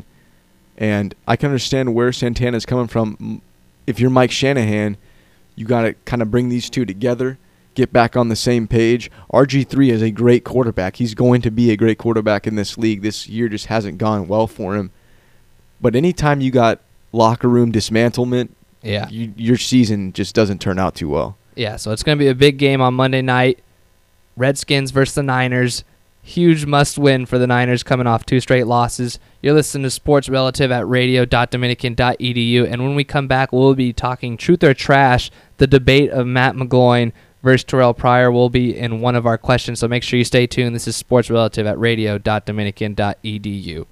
A: And I can understand where Santana's coming from. If you're Mike Shanahan, you got to kind of bring these two together, get back on the same page. R G three is a great quarterback. He's going to be a great quarterback in this league. This year just hasn't gone well for him. But anytime you got locker room dismantlement,
B: Yeah.
A: you, your season just doesn't turn out too well.
B: Yeah, so it's going to be a big game on Monday night. Redskins versus the Niners. Huge must-win for the Niners coming off two straight losses. You're listening to Sports Relative at radio dot dominican dot e d u, and when we come back, we'll be talking Truth or Trash, the debate of Matt McGloin versus Terrell Pryor will be in one of our questions, so make sure you stay tuned. This is Sports Relative at radio dot dominican dot e d u.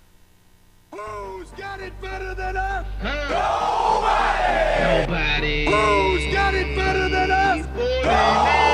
C: Who's got it better than us?
D: Nobody. Nobody.
C: Who's got it better than us?
D: Nobody.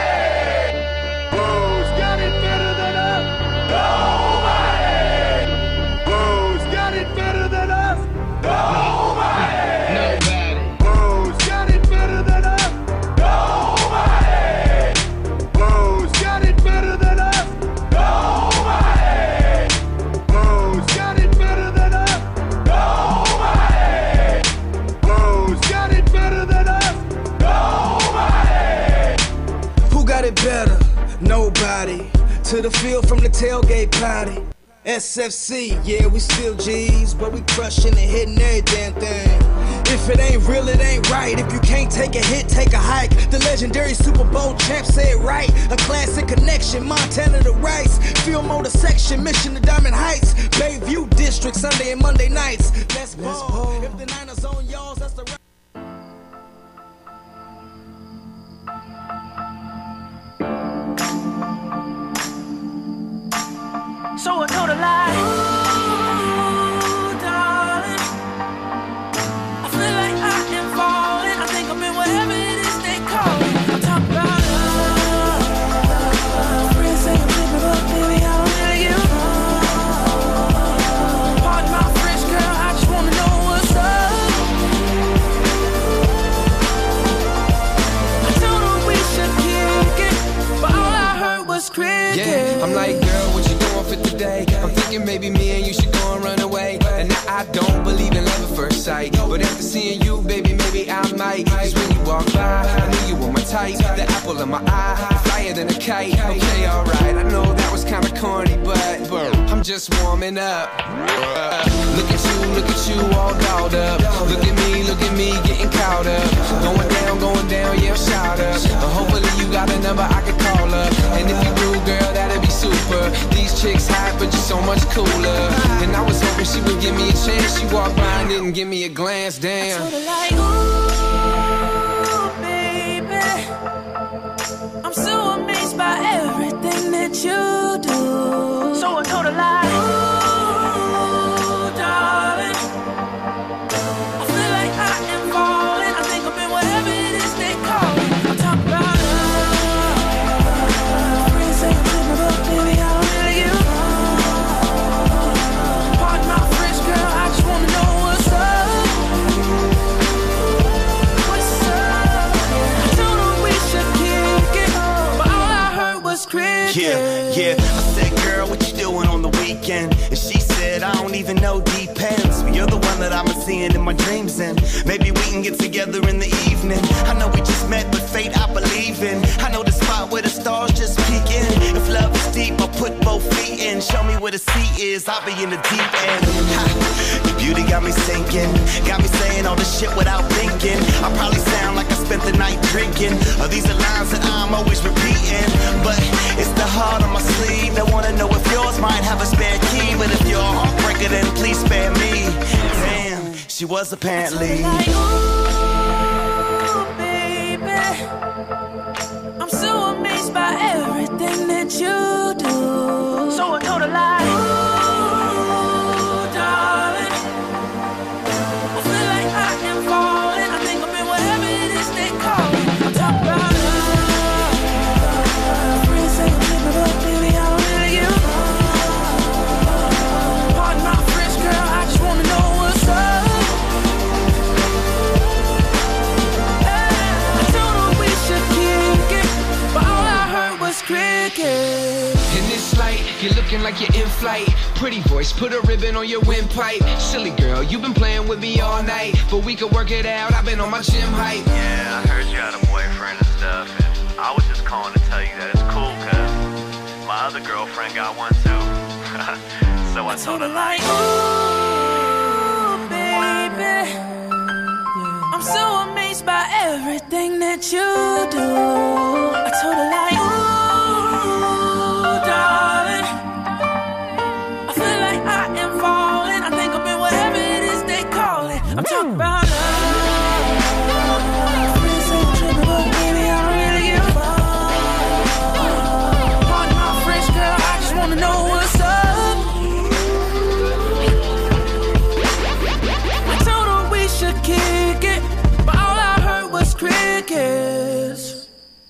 C: Who's got it better than us? Nobody. Who's got it better than us? Nobody.
D: Nobody.
C: Who's got it better than us? Nobody. Who's got it better than us? Nobody. Who's got it better than us? Nobody. Who's got it better than us? Nobody.
E: Who got it better? Nobody. To the field from the tailgate party. S F C, yeah, we still G's, but we crushing and hitting every damn thing. If it ain't real, it ain't right. If you can't take a hit, take a hike. The legendary Super Bowl champ said right. A classic connection, Montana to Rice. Field motor section, mission to Diamond Heights. Bayview District, Sunday and Monday nights. Let's ball. If the Niners on y'all, that's the right.
F: So I told a lie. Ooh, darling, I feel like I am falling. I think I'm in whatever it is they call it. I'm talking about love. Friends say I'm tripping, but baby, I don't really give a fuck. Pardon my French, girl, I just wanna know what's up. I told her we should kick it, but all I heard was cricket.
G: Yeah, I'm like, girl, what you doing for I'm thinking maybe me and you should go and run away. And I don't believe in love at first sight, but after seeing you, baby, maybe I might. Cause when you walk by, I knew you were my type. The apple of my eye, flyer than a kite. Okay, alright, I know that was kinda corny, but, but I'm just warming up. Uh, look at you, look at you, all dolled up. Look at me, look at me, getting caught up. Going down, going down, yeah, I'm shot up. Uh, hopefully you got a number I can call up. And if you do, girl, that'd be super. These chicks hot, but you're so much cooler. And I was hoping she would give me a chance. She walked by and didn't give me a glance, damn.
F: I told her like, ooh, baby, I'm so amazed by everything that you do. So I told her like, ooh, darling, I feel like I am falling. I think I'm in whatever it is they call it. I'm talking about love. Friends say I'm tripping, but baby, I don't really you. Pardon my French, girl, I just wanna know what's up. What's up? I told her we should kick it, but all I heard was cricket.
H: Yeah, yeah. I said, girl, what you doing on the weekend? And she said, I don't even know, depends. But you're the one that I'm seeing in my dreams, and maybe we can get together in the evening. I know we just met, but fate I believe in. I know the spot where the stars just peek in. If love is deep, I'll put both feet in. Show me where the sea is, I'll be in the deep end. Ha, your beauty got me sinking, got me saying all this shit without thinking. I probably sound like I spent the night drinking. Or these are lines that I'm always repeating, but it's the heart on my sleeve. They wanna know if yours might have a spare key, but if you're a heartbreaker, then please spare me. Damn, she was apparently.
F: Like, ooh, baby, I'm so amazed by everything that you do. So I told her like, ooh, darling, I feel like I am falling. I think I'm in whatever it is they call it. I'm talking about love. Friends say I'm tripping, but baby, I don't really you. Pardon my French, girl, I just wanna know what's up. I told her we should kick it, but all I heard was cricket.
G: In this light, you're looking like you're in flight. Pretty voice, put a ribbon on your windpipe. Silly girl, you've been playing with me all night, but we could work it out. I've been on my gym hype.
I: Yeah, I heard you had a boyfriend and stuff, and I was just calling to tell you that it's cool, cause my other girlfriend got one too. So I told her like,
F: ooh, baby, I'm so amazed by everything that you do. I told her like, ooh, darling, I feel like I am falling. I think I'm in whatever it is they call it. I'm talking about love. Friends say I'm tripping, but baby, I don't really give a fuck. Pardon my French, girl, I just wanna know what's up. I told her we should kick it, but all I heard was crickets.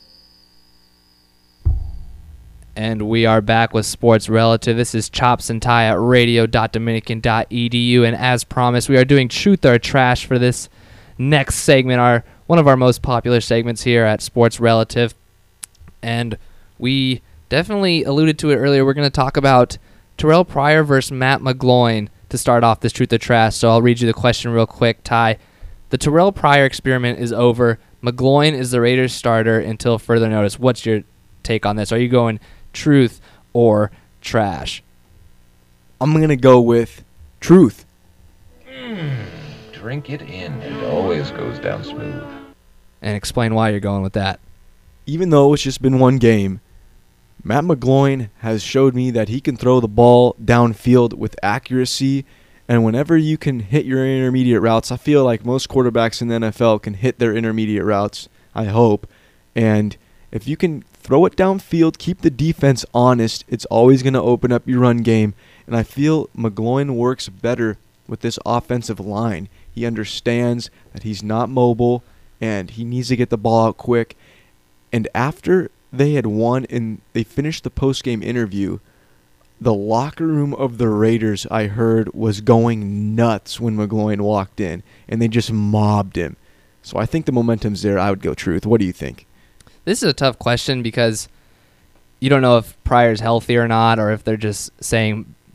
B: And we are back with Sports Relative. This is Chops and Tie at radio dot dominican dot e d u. And as promised, we are doing Truth or Trash for this next segment, our one of our most popular segments here at Sports Relative. And we definitely alluded to it earlier. We're going to talk about Terrell Pryor versus Matt McGloin to start off this Truth or Trash. So I'll read you the question real quick, Ty. The Terrell Pryor experiment is over. McGloin is the Raiders starter until further notice. What's your take on this? Are you going truth or trash?
A: I'm going to go with truth.
J: Mm, drink it in. It always goes down smooth.
B: And explain why you're going with that.
A: Even though it's just been one game, Matt McGloin has showed me that he can throw the ball downfield with accuracy. And whenever you can hit your intermediate routes, I feel like most quarterbacks in the N F L can hit their intermediate routes, I hope. And if you can throw it downfield, keep the defense honest, it's always going to open up your run game. And I feel McGloin works better with this offensive line. He understands that he's not mobile and he needs to get the ball out quick. And after they had won and they finished the post-game interview, the locker room of the Raiders, I heard, was going nuts when McGloin walked in, and they just mobbed him. So I think the momentum's there. I would go truth. What do you think?
B: This is a tough question because you don't know if Pryor's healthy or not, or if they're just saying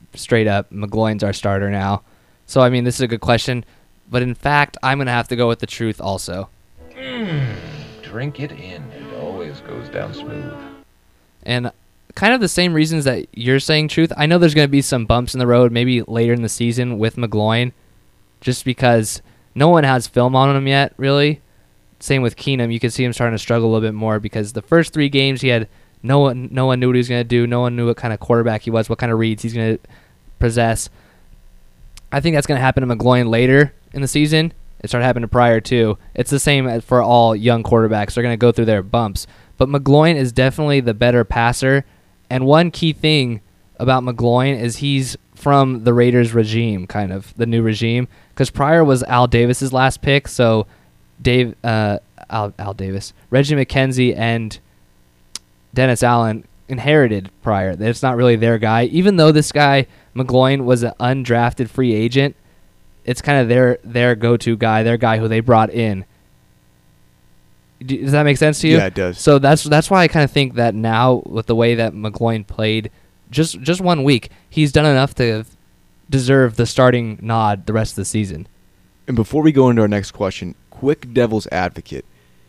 B: straight up, McGloin's our starter now. So, I mean, this is a good question. But in fact, I'm going to have to go with the truth also.
J: Mm, drink it in. It always goes down smooth.
B: And kind of the same reasons that you're saying truth. I know there's going to be some bumps in the road maybe later in the season with McGloin, just because no one has film on him yet, really. Same with Keenum. You can see him starting to struggle a little bit more because the first three games he had no one, no one knew what he was going to do. No one knew what kind of quarterback he was, what kind of reads he's going to possess. I think that's going to happen to McGloin later in the season. It started happening prior too. It's the same for all young quarterbacks. They're going to go through their bumps. But McGloin is definitely the better passer. And one key thing about McGloin is he's from the Raiders regime, kind of, the new regime. Because prior was Al Davis's last pick, so Dave, uh, Al, Al Davis, Reggie McKenzie, and Dennis Allen inherited prior. It's not really their guy. Even though this guy, McGloin, was an undrafted free agent, it's kind of their their go-to guy, their guy who they brought in. Does that make sense to you?
A: Yeah, it does.
B: So that's that's why I kind of think that now, with the way that McGloin played, just just one week, he's done enough to deserve the starting nod the rest of the season.
A: And before we go into our next question, quick devil's advocate.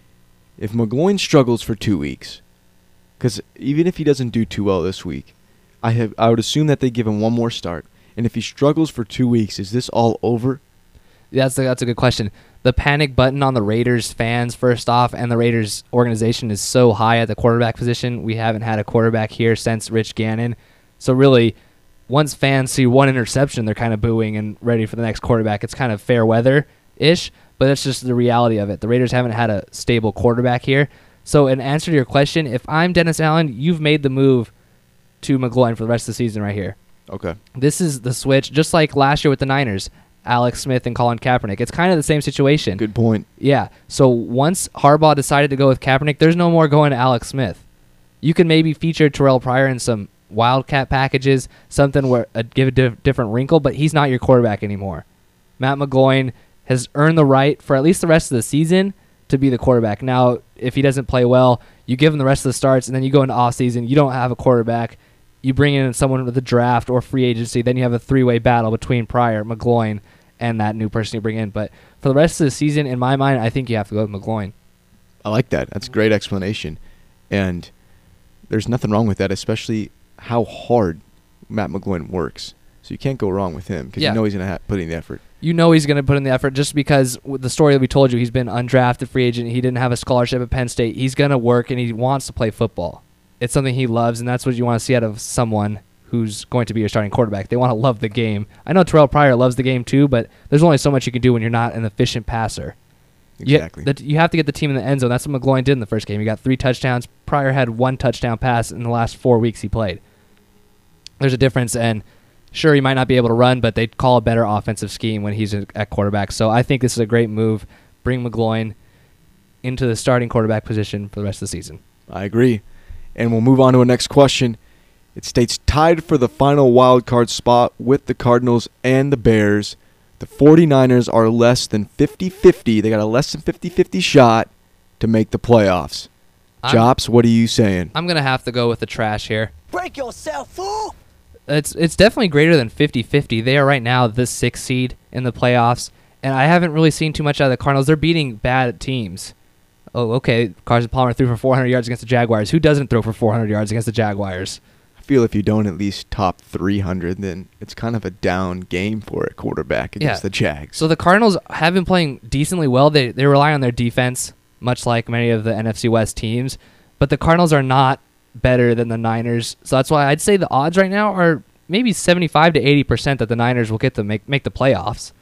A: If McGloin struggles for two weeks, because even if he doesn't do too well this week, I have I would assume that they give him one more start. And if he struggles for two weeks, is this all over?
B: Yeah, that's a, that's a good question. The panic button on the Raiders fans, first off, and the Raiders organization is so high at the quarterback position. We haven't had a quarterback here since Rich Gannon. So really, once fans see one interception, they're kind of booing and ready for the next quarterback. It's kind of fair weather-ish, but that's just the reality of it. The Raiders haven't had a stable quarterback here. So in answer to your question, if I'm Dennis Allen, you've made the move to McGloin for the rest of the season right here.
A: Okay.
B: This is the switch, just like last year with the Niners, Alex Smith and Colin Kaepernick. It's kind of the same situation.
A: Good point.
B: Yeah. So once Harbaugh decided to go with Kaepernick, there's no more going to Alex Smith. You can maybe feature Terrell Pryor in some Wildcat packages, something where uh, give a diff- different wrinkle, but he's not your quarterback anymore. Matt McGloin has earned the right for at least the rest of the season to be the quarterback. Now, if he doesn't play well, you give him the rest of the starts, and then you go into offseason, you don't have a quarterback. You bring in someone with a draft or free agency, then you have a three-way battle between Pryor, McGloin, and that new person you bring in. But for the rest of the season, in my mind, I think you have to go with McGloin.
A: I like that. That's a great explanation. And there's nothing wrong with that, especially how hard Matt McGloin works. So you can't go wrong with him because
B: Yeah.
A: you know he's going to ha- put in the effort.
B: You know he's going to put in the effort just because with the story that we told you, he's been undrafted free agent. He didn't have a scholarship at Penn State. He's going to work, and he wants to play football. It's something he loves, and that's what you want to see out of someone who's going to be your starting quarterback. They want to love the game. I know Terrell Pryor loves the game too, but there's only so much you can do when you're not an efficient passer.
A: Exactly.
B: You, the, you have to get the team in the end zone. That's what McGloin did in the first game. He got three touchdowns. Pryor had one touchdown pass in the last four weeks he played. There's a difference, and sure, he might not be able to run, but they call a better offensive scheme when he's at quarterback. So I think this is a great move. Bring McGloin into the starting quarterback position for the rest of the season.
A: I agree. And we'll move on to our next question. It states, tied for the final wild card spot with the Cardinals and the Bears. The 49ers are less than fifty-fifty. They got a less than fifty-fifty shot to make the playoffs.
B: I'm-
A: Jops, what are you saying?
B: I'm going to have to go with the trash here.
E: Break yourself, fool!
B: It's it's definitely greater than fifty-fifty. They are right now the sixth seed in the playoffs, and I haven't really seen too much out of the Cardinals. They're beating bad teams. Oh, okay. Carson Palmer threw for four hundred yards against the Jaguars. Who doesn't throw for four hundred yards against the Jaguars?
A: I feel if you don't at least top three hundred, then it's kind of a down game for a quarterback against
B: Yeah.
A: the Jags.
B: So the Cardinals have been playing decently well. They they rely on their defense, much like many of the N F C West teams. But the Cardinals are not better than the Niners. So that's why I'd say the odds right now are maybe seventy-five to eighty percent that the Niners will get to make, make the playoffs.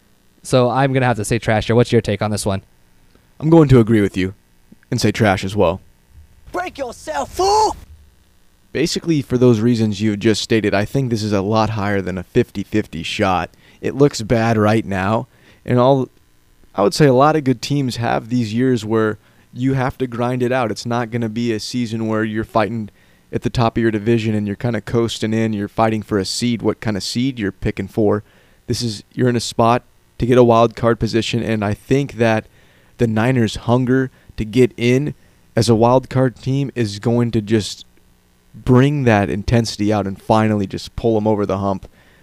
B: So I'm going to have to say trash here. What's your take on this one?
A: I'm going to agree with you and say trash as well.
E: Break yourself, fool!
A: Basically, for those reasons you just stated, I think this is a lot higher than a fifty-fifty shot. It looks bad right now, and all I would say a lot of good teams have these years where you have to grind it out. It's not going to be a season where you're fighting at the top of your division and you're kind of coasting in, you're fighting for a seed, what kind of seed you're picking for. This is you're in a spot to get a wild card position, and I think that the Niners' hunger to get in as a wild card team is going to just bring that intensity out and finally just pull them over the hump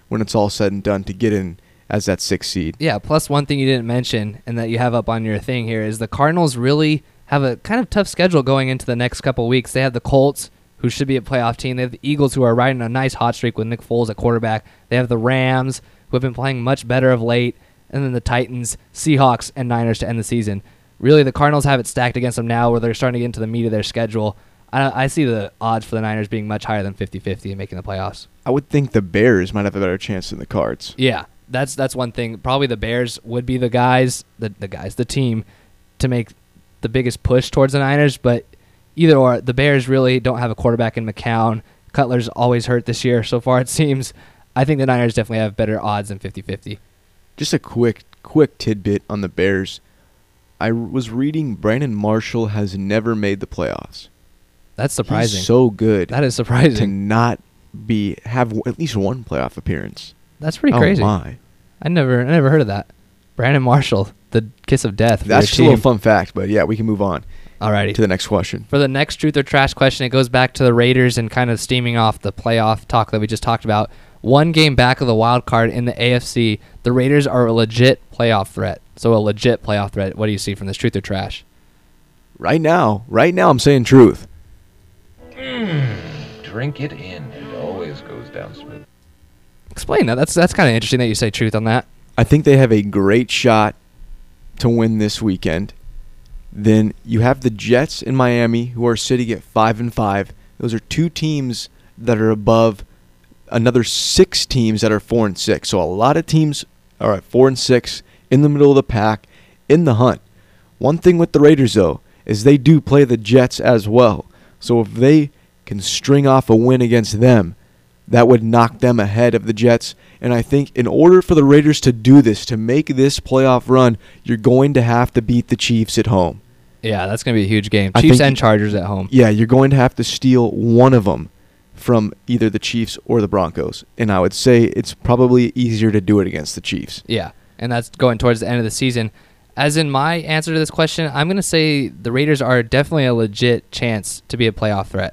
A: when it's all said and done to get in as that sixth seed.
B: Yeah, plus one thing you didn't mention and that you have up on your thing here is the Cardinals really have a kind of tough schedule going into the next couple weeks. They have the Colts, who should be a playoff team. They have the Eagles, who are riding a nice hot streak with Nick Foles at quarterback. They have the Rams, who have been playing much better of late, and then the Titans, Seahawks, and Niners to end the season. Really, the Cardinals have it stacked against them now where they're starting to get into the meat of their schedule. I, I see the odds for the Niners being much higher than fifty-fifty and making the playoffs.
A: I would think the Bears might have a better chance than the Cards.
B: Yeah, that's that's one thing. Probably the Bears would be the guys, the, the guys, the team, to make the biggest push towards the Niners, but either or, the Bears really don't have a quarterback in McCown. Cutler's always hurt this year so far, it seems. I think the Niners definitely have better odds than fifty-fifty.
A: Just a quick quick tidbit on the Bears. I was reading Brandon Marshall has never made the playoffs.
B: That's surprising.
A: He's so good.
B: That is surprising.
A: To not be have w- at least one playoff appearance.
B: That's pretty
A: oh
B: crazy.
A: My.
B: I never I never heard of that. Brandon Marshall, the kiss of death. For
A: That's
B: your
A: just
B: team.
A: a little fun fact, but yeah, we can move on.
B: Alrighty.
A: To the next question.
B: For the next truth or trash question, it goes back to the Raiders and kind of steaming off the playoff talk that we just talked about. One game back of the wild card in the A F C, the Raiders are a legit playoff threat. So a legit playoff threat. What do you see from this truth or trash?
A: Right now, right now I'm saying truth.
J: Drink it in. It always goes down smooth.
B: Explain that. That's that's kind of interesting that you say truth on that.
A: I think they have a great shot to win this weekend. Then you have the Jets in Miami, who are sitting at five and five. Those are two teams that are above another six teams that are four and six. So a lot of teams are at four and six in the middle of the pack in the hunt. One thing with the Raiders though is they do play the Jets as well. So if they can string off a win against them, that would knock them ahead of the Jets. And I think in order for the Raiders to do this, to make this playoff run, you're going to have to beat the Chiefs at home.
B: Yeah, that's going to be a huge game.
A: I
B: Chiefs
A: think-
B: and Chargers at home.
A: Yeah, you're going to have to steal one of them from either the Chiefs or the Broncos. And I would say it's probably easier to do it against the Chiefs.
B: Yeah, and that's going towards the end of the season. As in my answer to this question, I'm going to say the Raiders are definitely a legit chance to be a playoff threat.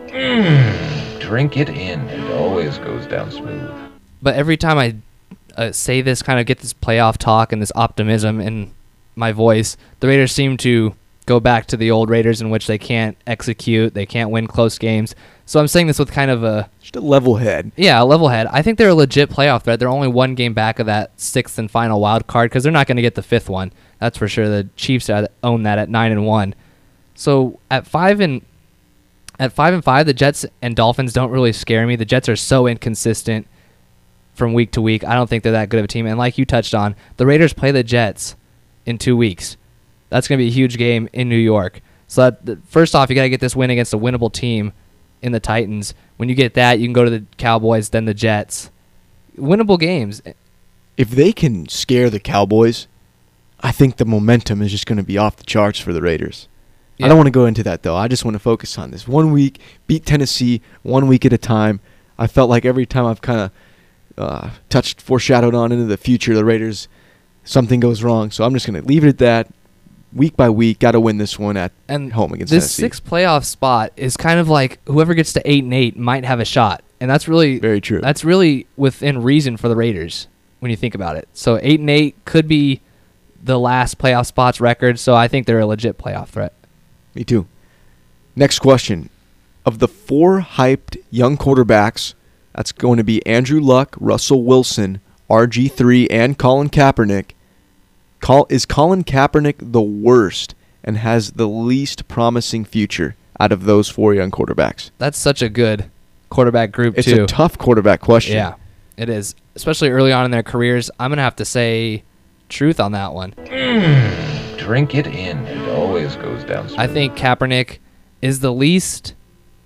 J: Drink it in. It always goes down smooth.
B: But every time I uh, say this, kind of get this playoff talk and this optimism in my voice, the Raiders seem to go back to the old Raiders in which they can't execute, they can't win close games. So I'm saying this with kind of a...
A: Just a level head.
B: Yeah, a level head. I think they're a legit playoff threat. They're only one game back of that sixth and final wild card because they're not going to get the fifth one. That's for sure. The Chiefs own that at nine and one. So at five and at five and five, the Jets and Dolphins don't really scare me. The Jets are so inconsistent from week to week. I don't think they're that good of a team. And like you touched on, the Raiders play the Jets in two weeks. That's going to be a huge game in New York. So that, first off, you got to get this win against a winnable team in the Titans. When you get that, you can go to the Cowboys, then the Jets. Winnable games.
A: If they can scare the Cowboys, I think the momentum is just going to be off the charts for the Raiders.
B: Yeah.
A: I don't want to go into that, though. I just want to focus on this. One week, beat Tennessee, one week at a time. I felt like every time I've kind of uh, touched, foreshadowed on into the future, the Raiders, something goes wrong. So I'm just going to leave it at that. Week by week, got to win this one at
B: and
A: home against
B: this
A: Tennessee.
B: sixth playoff spot is kind of like whoever gets to eight and eight might have a shot, and that's really
A: very true.
B: That's really within reason for the Raiders when you think about it. So eight and eight could be the last playoff spots record. So I think they're a legit playoff threat.
A: Me too. Next question: of the four hyped young quarterbacks, that's going to be Andrew Luck, Russell Wilson, R G three, and Colin Kaepernick. Col- is Colin Kaepernick the worst and has the least promising future out of those four young quarterbacks?
B: That's such a good quarterback group,
A: it's
B: too.
A: It's a tough quarterback question.
B: Yeah, it is. Especially early on in their careers. I'm going to have to say truth on that one.
J: Drink it in. It always goes down smooth.
B: I think Kaepernick is the least...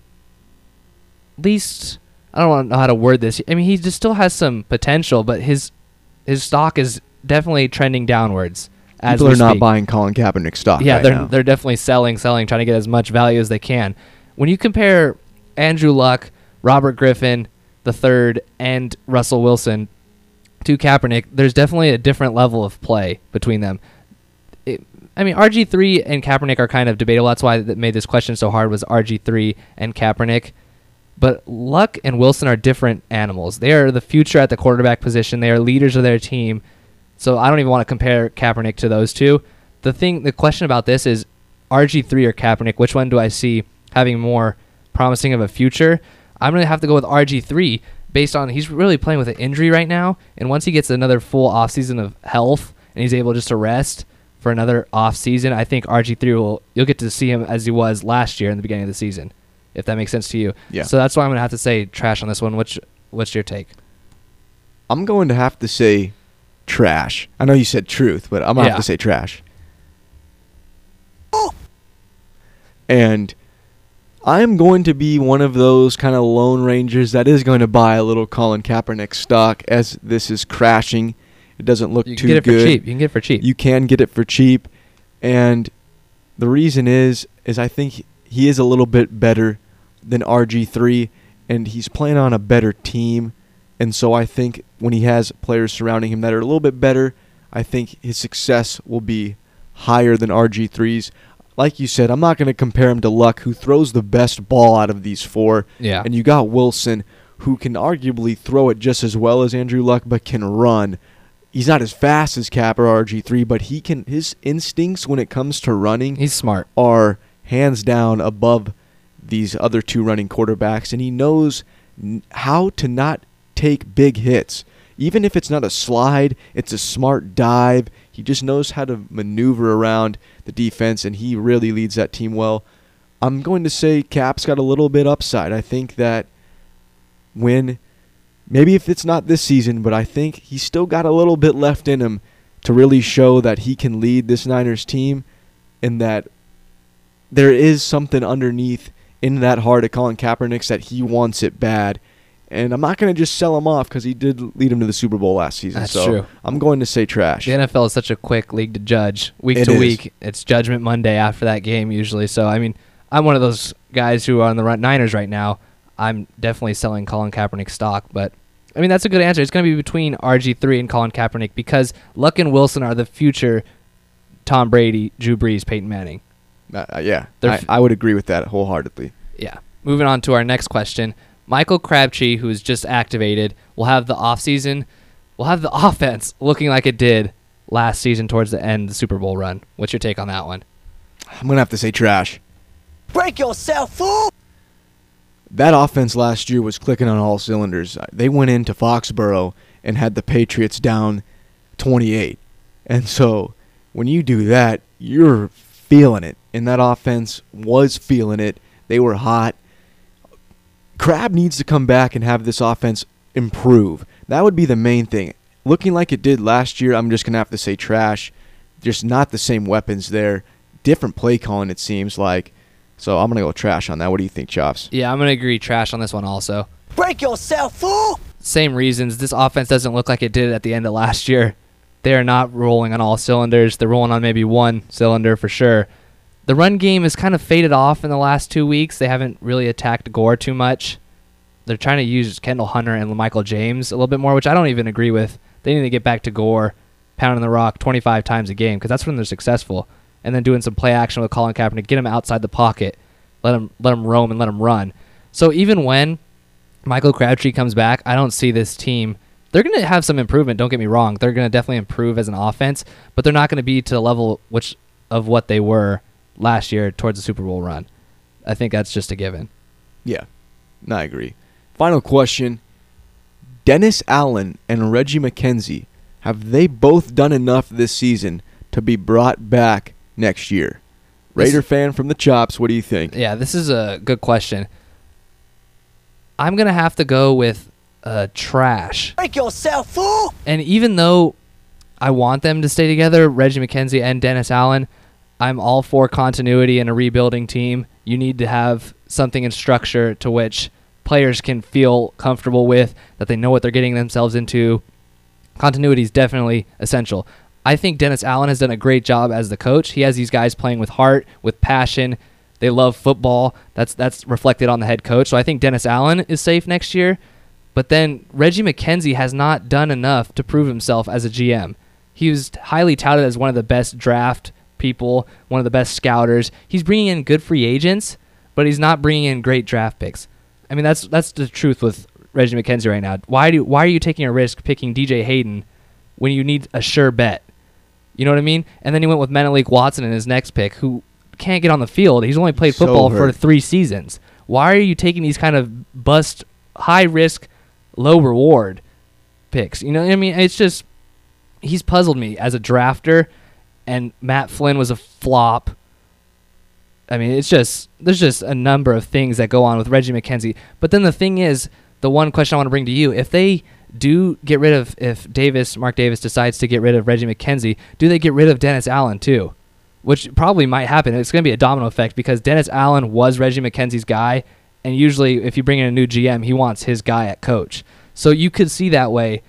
B: Least... I don't know how to word this. I mean, he just still has some potential, but his his stock is definitely trending downwards. As
A: People
B: we
A: are not
B: speak.
A: buying Colin Kaepernick stock.
B: Yeah,
A: right
B: they're
A: now.
B: they're definitely selling, selling, trying to get as much value as they can. When you compare Andrew Luck, Robert Griffin the third, and Russell Wilson to Kaepernick, there's definitely a different level of play between them. It, I mean, R G three and Kaepernick are kind of debatable. That's why that made this question so hard was R G three and Kaepernick. But Luck and Wilson are different animals. They are the future at the quarterback position. They are leaders of their team. So I don't even want to compare Kaepernick to those two. The thing, the question about this is R G three or Kaepernick, which one do I see having more promising of a future? I'm going to have to go with R G three based on he's really playing with an injury right now. And once he gets another full offseason of health and he's able just to rest for another offseason, I think R G three will, you'll get to see him as he was last year in the beginning of the season, if that makes sense to you.
A: Yeah.
B: So that's why I'm going to have to say trash on this one. What's, what's your take?
A: I'm going to have to say trash. I know you said truth, but I'm going to
B: Yeah.
A: have to say trash. And I'm going to be one of those kind of lone rangers that is going to buy a little Colin Kaepernick stock as this is crashing. It doesn't look
B: You can
A: too
B: get it
A: good.
B: for cheap. You can get it for cheap.
A: You can get it for cheap. And the reason is, is I think he is a little bit better than R G three, and he's playing on a better team. And so I think when he has players surrounding him that are a little bit better, I think his success will be higher than R G three's. Like you said, I'm not going to compare him to Luck, who throws the best ball out of these four.
B: Yeah.
A: And you got Wilson, who can arguably throw it just as well as Andrew Luck, but can run. He's not as fast as Cap or R G three, but he can. His instincts when it comes to running,
B: He's smart.
A: are hands down above these other two running quarterbacks, and he knows n- how to not take big hits. Even if it's not a slide, it's a smart dive. He just knows how to maneuver around the defense, and he really leads that team well. I'm going to say Cap's got a little bit upside. I think that when, maybe if it's not this season, but I think he's still got a little bit left in him to really show that he can lead this Niners team, and that there is something underneath in that heart of Colin Kaepernick's that he wants it bad. And I'm not going to just sell him off because he did lead him to the Super Bowl last season.
B: That's
A: so
B: true.
A: I'm going to say trash.
B: The N F L is such a quick league to judge. Week
A: It
B: to
A: is.
B: week, it's Judgment Monday after that game usually. So, I mean, I'm one of those guys who are on the run- Niners right now. I'm definitely selling Colin Kaepernick stock. But, I mean, that's a good answer. It's going to be between R G three and Colin Kaepernick because Luck and Wilson are the future Tom Brady, Drew Brees, Peyton Manning.
A: Uh, uh, yeah,
B: They're
A: I,
B: f-
A: I would agree with that wholeheartedly.
B: Yeah. Moving on to our next question. Michael Crabtree, who is just activated, will have the offseason, will have the offense looking like it did last season towards the end of the Super Bowl run. What's your take on that one?
A: I'm going to have to say trash.
E: Break yourself, fool!
A: That offense last year was clicking on all cylinders. They went into Foxborough and had the Patriots down twenty-eight. And so when you do that, you're feeling it. And that offense was feeling it. They were hot. Crab needs to come back and have this offense improve. That would be the main thing. Looking like it did last year, I'm just going to have to say trash. Just not the same weapons there. Different play calling, it seems like. So I'm going to go trash on that. What do you think, Chops?
B: Yeah, I'm going to agree trash on this one also.
E: Break yourself, fool!
B: Same reasons. This offense doesn't look like it did at the end of last year. They are not rolling on all cylinders. They're rolling on maybe one cylinder for sure. The run game has kind of faded off in the last two weeks. They haven't really attacked Gore too much. They're trying to use Kendall Hunter and Michael James a little bit more, which I don't even agree with. They need to get back to Gore, pounding the rock twenty-five times a game, because that's when they're successful. And then doing some play action with Colin Kaepernick, get him outside the pocket, let him let him roam and let him run. So even when Michael Crabtree comes back, I don't see this team. They're going to have some improvement, don't get me wrong. They're going to definitely improve as an offense, but they're not going to be to the level which of what they were last year towards the Super Bowl run. I think that's just a given.
A: Yeah, no, I agree. Final question. Dennis Allen and Reggie McKenzie, have they both done enough this season to be brought back next year? Raider
B: This-
A: fan from the Chops, what do you think?
B: Yeah, this is a good question. I'm going to have to go with uh, trash.
E: Break yourself, fool!
B: And even though I want them to stay together, Reggie McKenzie and Dennis Allen, I'm all for continuity in a rebuilding team. You need to have something in structure to which players can feel comfortable with, that they know what they're getting themselves into. Continuity is definitely essential. I think Dennis Allen has done a great job as the coach. He has these guys playing with heart, with passion. They love football. That's that's reflected on the head coach. So I think Dennis Allen is safe next year. But then Reggie McKenzie has not done enough to prove himself as a G M. He was highly touted as one of the best draft people, one of the best scouters. He's bringing in good free agents, but he's not bringing in great draft picks. I mean, that's that's the truth with Reggie McKenzie right now. Why do why are you taking a risk picking D J Hayden when you need a sure bet? You know what I mean? And then he went with Menelik Watson in his next pick, who can't get on the field. He's only played
A: So
B: football for
A: hurt.
B: three seasons. Why are you taking these kind of bust, high risk, low reward picks? You know what I mean? It's just, he's puzzled me as a drafter, and Matt Flynn was a flop. I mean, it's just, there's just a number of things that go on with Reggie McKenzie. But then the thing is, the one question I want to bring to you, if they do get rid of, if Davis, Mark Davis decides to get rid of Reggie McKenzie, do they get rid of Dennis Allen too? Which probably might happen. It's going to be a domino effect because Dennis Allen was Reggie McKenzie's guy, and usually if you bring in a new G M, he wants his guy at coach. So you could see that way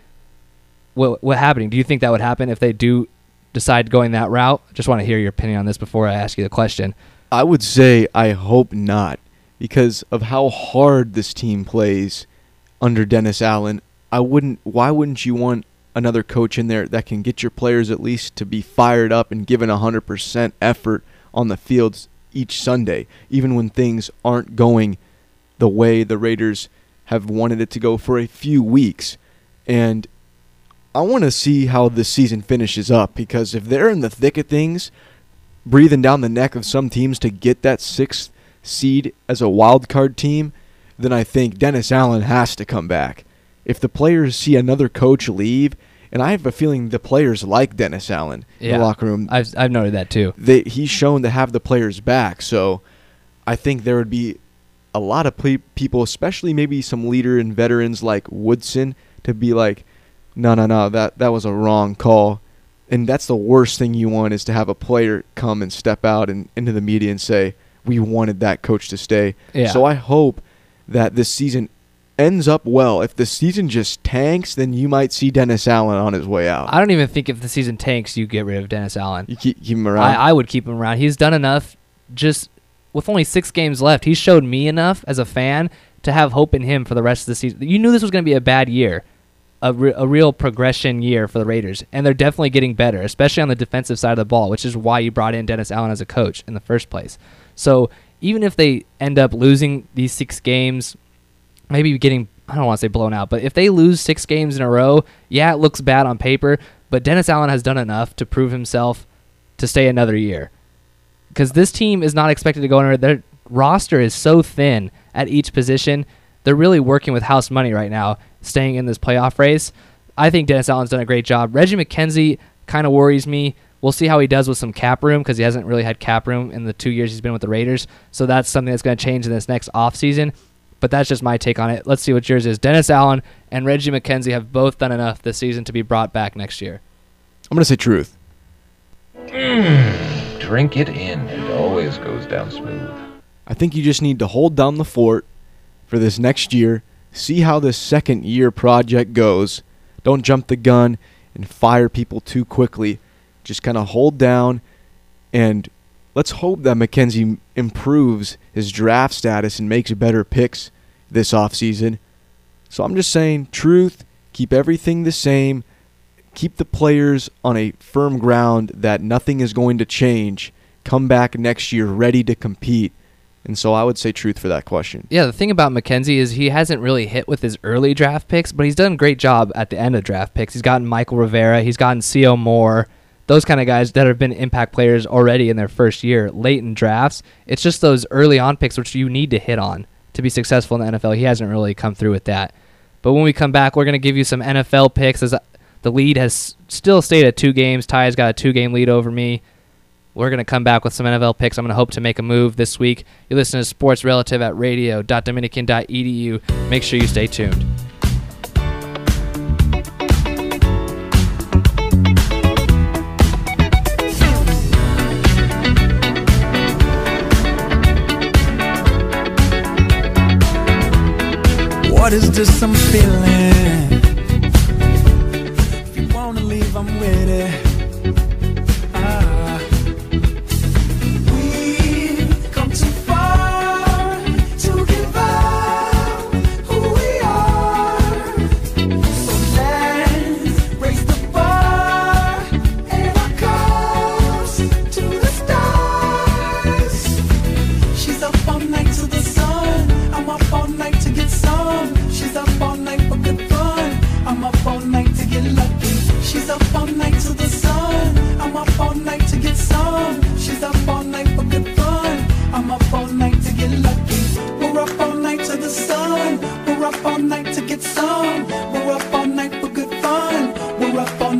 B: what, what happening. Do you think that would happen if they do decide going that route? Just want to hear your opinion on this before I ask you the question.
A: I would say I hope not, because of how hard this team plays under Dennis Allen. I wouldn't. Why wouldn't you want another coach in there that can get your players at least to be fired up and given one hundred percent effort on the fields each Sunday, even when things aren't going the way the Raiders have wanted it to go for a few weeks? And I want to see how this season finishes up, because if they're in the thick of things, breathing down the neck of some teams to get that sixth seed as a wild card team, then I think Dennis Allen has to come back. If the players see another coach leave, and I have a feeling the players like Dennis Allen
B: Yeah,
A: in the locker room.
B: I've I've noted that too.
A: They, he's shown to have the players back, so I think there would be a lot of pe- people, especially maybe some leader and veterans like Woodson, to be like, no, no, no, that, that was a wrong call. And that's the worst thing you want, is to have a player come and step out and into the media and say, we wanted that coach to stay.
B: Yeah.
A: So I hope that this season ends up well. If the season just tanks, then you might see Dennis Allen on his way out.
B: I don't even think if the season tanks, you get rid of Dennis Allen.
A: You keep, keep him around?
B: I, I would keep him around. He's done enough. Just with only six games left, he's showed me enough as a fan to have hope in him for the rest of the season. You knew this was going to be a bad year, a, re- a real progression year for the Raiders, and they're definitely getting better, especially on the defensive side of the ball, which is why you brought in Dennis Allen as a coach in the first place. So even if they end up losing these six games, maybe getting, I don't want to say blown out, but if they lose six games in a row, yeah, it looks bad on paper, but Dennis Allen has done enough to prove himself to stay another year. Because this team is not expected to go anywhere. Their roster is so thin at each position. They're really working with house money right now, staying in this playoff race. I think Dennis Allen's done a great job. Reggie McKenzie kind of worries me. We'll see how he does with some cap room, because he hasn't really had cap room in the two years he's been with the Raiders. So that's something that's going to change in this next offseason. But that's just my take on it. Let's see what yours is. Dennis Allen and Reggie McKenzie have both done enough this season to be brought back next year.
A: I'm going to say truth.
J: Mm, drink it in. It always goes down smooth.
A: I think you just need to hold down the fort for this next year, see how this second year project goes. Don't jump the gun and fire people too quickly. Just kind of hold down, and let's hope that McKenzie improves his draft status and makes better picks this offseason. So I'm just saying, truth, keep everything the same. Keep the players on a firm ground that nothing is going to change. Come back next year ready to compete. And so I would say truth for that question.
B: Yeah, the thing about McKenzie is he hasn't really hit with his early draft picks, but he's done a great job at the end of draft picks. He's gotten Michael Rivera. He's gotten C O Moore. Those kind of guys that have been impact players already in their first year, late in drafts. It's just those early on picks which you need to hit on to be successful in the N F L. He hasn't really come through with that. But when we come back, we're going to give you some N F L picks, as the lead has still stayed at two games. Ty's got a two-game lead over me. We're going to come back with some N F L picks. I'm going to hope to make a move this week. You listen to Sports Relative at radio dot dominican dot e d u. Make sure you stay tuned.
F: What is this I'm feeling? If you wanna leave, I'm with it. Ah. We've come too far to give up who we are. So let's raise the bar and our cups to the stars. She's up all night to the sun. I'm up all night to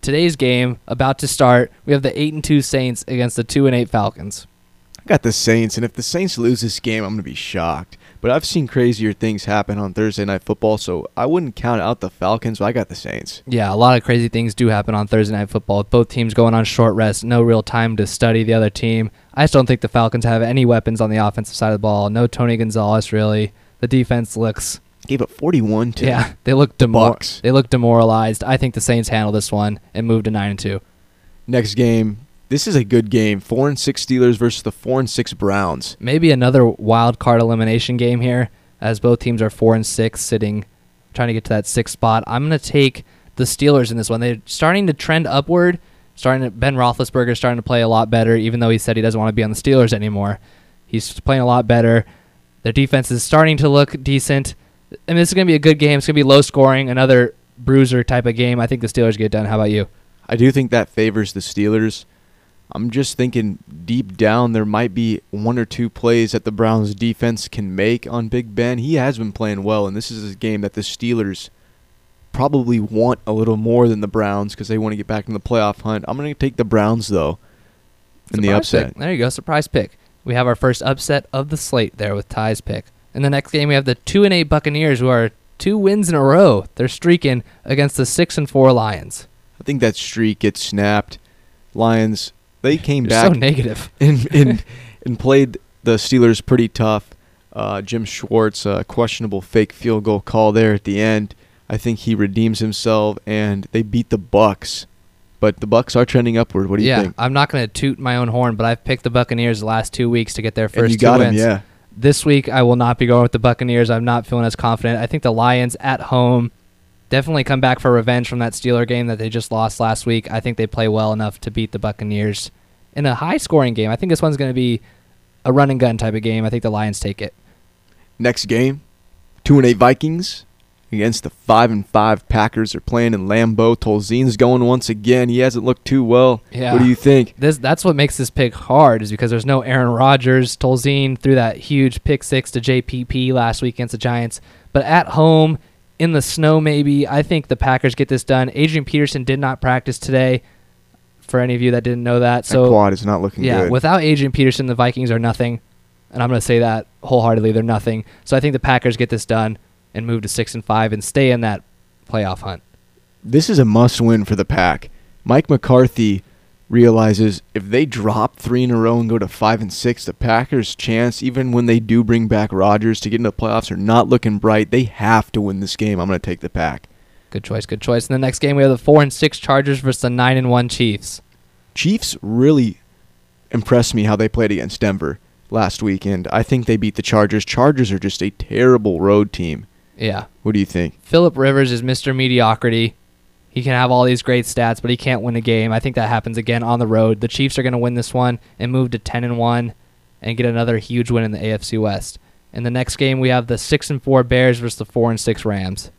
B: today's game about to start. We have the eight and two Saints against the two and eight Falcons.
A: I got the Saints, and if the Saints lose this game, I'm going to be shocked. But I've seen crazier things happen on Thursday Night Football, so I wouldn't count out the Falcons, but I got the Saints.
B: Yeah, a lot of crazy things do happen on Thursday Night Football, with both teams going on short rest, no real time to study the other team. I just don't think the Falcons have any weapons on the offensive side of the ball. No Tony Gonzalez, really. The defense looks...
A: Gave up forty-one to
B: Yeah, they look,
A: the
B: demor-
A: Bucks.
B: they look demoralized. I think the Saints handle this one and move to nine and two.
A: Next game, this is a good game. four and six Steelers versus the four and six Browns.
B: Maybe another wild card elimination game here, as both teams are four and six, sitting, trying to get to that sixth spot. I'm going to take the Steelers in this one. They're starting to trend upward. Starting to, Ben Roethlisberger is starting to play a lot better, even though he said he doesn't want to be on the Steelers anymore. He's playing a lot better. Their defense is starting to look decent. I mean, this is going to be a good game. It's going to be low scoring, another bruiser type of game. I think the Steelers get it done. How about you?
A: I do think that favors the Steelers. I'm just thinking deep down there might be one or two plays that the Browns defense can make on Big Ben. He has been playing well, and this is a game that the Steelers probably want a little more than the Browns because they want to get back in the playoff hunt. I'm going to take the Browns, though, in the
B: Surprise
A: upset.
B: pick. There you go, surprise pick. We have our first upset of the slate there with Ty's pick. In the next game, we have the two and eight Buccaneers, who are two wins in a row. They're streaking against the six and four Lions.
A: I think that streak gets snapped. Lions, they came
B: You're
A: back
B: so negative.
A: and, and, and played the Steelers pretty tough. Uh, Jim Schwartz, uh, questionable fake field goal call there at the end. I think he redeems himself, and they beat the Bucks. But the Bucks are trending upward. What do you
B: yeah,
A: think?
B: I'm not going to toot my own horn, but I've picked the Buccaneers the last two weeks to get their first
A: and you
B: two
A: got
B: wins.
A: him, yeah.
B: This week, I will not be going with the Buccaneers. I'm not feeling as confident. I think the Lions at home definitely come back for revenge from that Steeler game that they just lost last week. I think they play well enough to beat the Buccaneers in a high-scoring game. I think this one's going to be a run-and-gun type of game. I think the Lions take it.
A: Next game, two and eight Vikings against the five and five Packers. Are playing in Lambeau. Tolzien's going once again. He hasn't looked too well.
B: Yeah.
A: What do you think?
B: This That's what makes this pick hard, is because there's no Aaron Rodgers. Tolzien threw that huge pick six to J P P last week against the Giants. But at home, in the snow maybe, I think the Packers get this done. Adrian Peterson did not practice today, for any of you that didn't know that. So
A: that quad is not looking
B: yeah,
A: good.
B: Without Adrian Peterson, the Vikings are nothing. And I'm going to say that wholeheartedly. They're nothing. So I think the Packers get this done and move to six and five and stay in that playoff hunt.
A: This is a must-win for the Pack. Mike McCarthy realizes if they drop three in a row and go to five and six, the Packers' chance, even when they do bring back Rodgers to get into the playoffs, are not looking bright. They have to win this game. I'm going to take the Pack.
B: Good choice, good choice. In the next game, we have the four and six Chargers versus the nine and one Chiefs.
A: Chiefs really impressed me how they played against Denver last weekend. I think they beat the Chargers. Chargers are just a terrible road team.
B: Yeah.
A: What do you think?
B: Phillip Rivers is Mister Mediocrity. He can have all these great stats, but he can't win a game. I think that happens again on the road. The Chiefs are going to win this one and move to ten and one and get another huge win in the A F C West. In the next game, we have the six and four Bears versus the four and six Rams.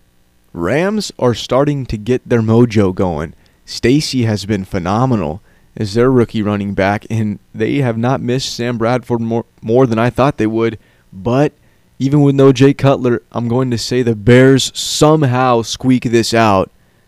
A: Rams are starting to get their mojo going. Stacy has been phenomenal as their rookie running back, and they have not missed Sam Bradford more, more than I thought they would. But even with no Jay Cutler, I'm going to say the Bears somehow squeak this out.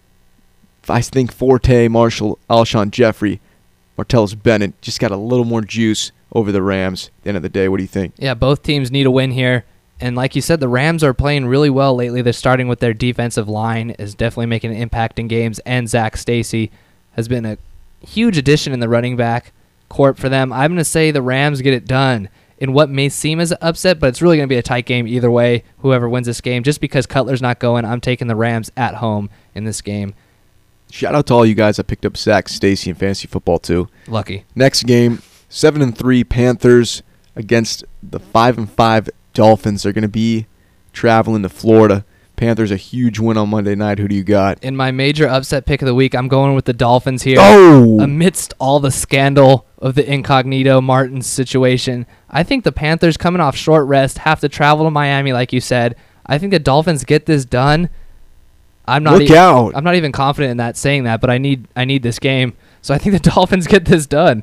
A: I think Forte, Marshall, Alshon Jeffrey, Martellus Bennett just got a little more juice over the Rams at the end of the day. What do you think?
B: Yeah, both teams need a win here. And like you said, the Rams are playing really well lately. They're starting with their defensive line, is definitely making an impact in games, and Zach Stacy has been a huge addition in the running back corp for them. I'm going to say the Rams get it done in what may seem as an upset, but it's really going to be a tight game either way, whoever wins this game. Just because Cutler's not going, I'm taking the Rams at home in this game.
A: Shout out to all you guys that picked up Zach Stacy in fantasy football too.
B: Lucky.
A: Next game, seven and three Panthers against the five and five Dolphins. They're going to be traveling to Florida. Panthers a huge win on Monday night. Who do you got?
B: In my major upset pick of the week, I'm going with the Dolphins here.
A: Oh!
B: Amidst all the scandal of the Incognito Martins situation, I think the Panthers, coming off short rest, have to travel to Miami, like you said. I think the Dolphins get this done. I'm not
A: Look
B: e-
A: out.
B: I'm not even confident in that saying that, but I need I need this game. So I think the Dolphins get this done.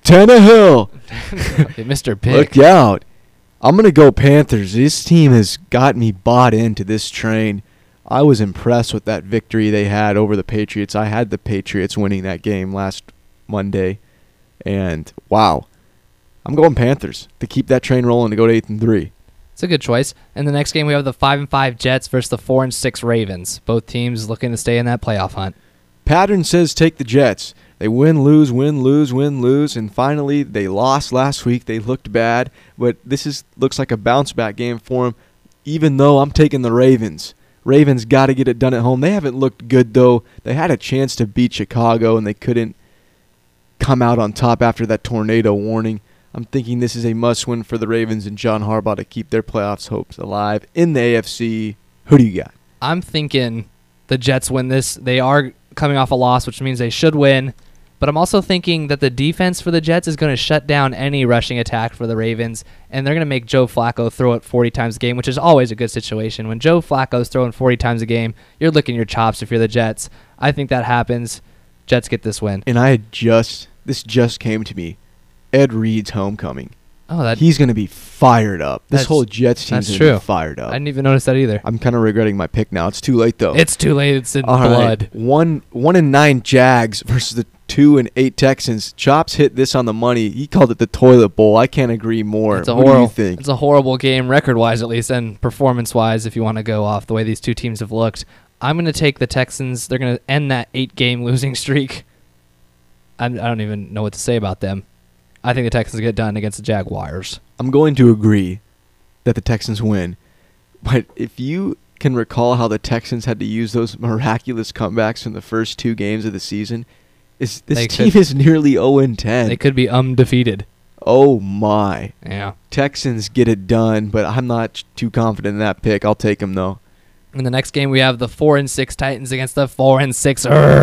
A: Tannehill.
B: Mister Pick.
A: Look out. I'm going to go Panthers. This team has got me bought into this train. I was impressed with that victory they had over the Patriots. I had the Patriots winning that game last Monday, and wow, I'm going Panthers to keep that train rolling to go to eight and three.
B: It's a good choice. In the next game, we have the five and five Jets versus the four and six Ravens. Both teams looking to stay in that playoff hunt.
A: Pattern says take the Jets. They win, lose, win, lose, win, lose, and finally they lost last week. They looked bad, but this is looks like a bounce-back game for them, even though I'm taking the Ravens. Ravens got to get it done at home. They haven't looked good, though. They had a chance to beat Chicago, and they couldn't come out on top after that tornado warning. I'm thinking this is a must-win for the Ravens and John Harbaugh to keep their playoffs hopes alive in the A F C. Who do you got?
B: I'm thinking the Jets win this. They are coming off a loss, which means they should win. But I'm also thinking that the defense for the Jets is going to shut down any rushing attack for the Ravens, and they're going to make Joe Flacco throw it forty times a game, which is always a good situation. When Joe Flacco's throwing forty times a game, you're licking your chops if you're the Jets. I think that happens. Jets get this win.
A: And I had just, this just came to me. Ed Reed's homecoming.
B: Oh, that
A: He's going to be fired up. This
B: That's-
A: whole Jets team's
B: that's
A: going to
B: true.
A: be fired up.
B: I didn't even notice that either.
A: I'm kind of regretting my pick now. It's too late, though.
B: It's too late. It's in
A: All
B: blood.
A: right. One, one and nine Jags versus the two and eight Texans. Chops hit this on the money. He called it the toilet bowl. I can't agree more.
B: It's a
A: what do you
B: horrible,
A: think?
B: It's a horrible game, record-wise at least, and performance-wise, if you want to go off the way these two teams have looked. I'm going to take the Texans. They're going to end that eight-game losing streak. I'm, I don't even know what to say about them. I think the Texans get done against the Jaguars.
A: I'm going to agree that the Texans win. But if you can recall how the Texans had to use those miraculous comebacks in the first two games of the season, is this
B: They
A: team
B: could-
A: is nearly oh and ten.
B: They could be undefeated.
A: Oh, my.
B: Yeah.
A: Texans get it done, but I'm not too confident in that pick. I'll take them, though.
B: In the next game, we have the four and six Titans against the four and six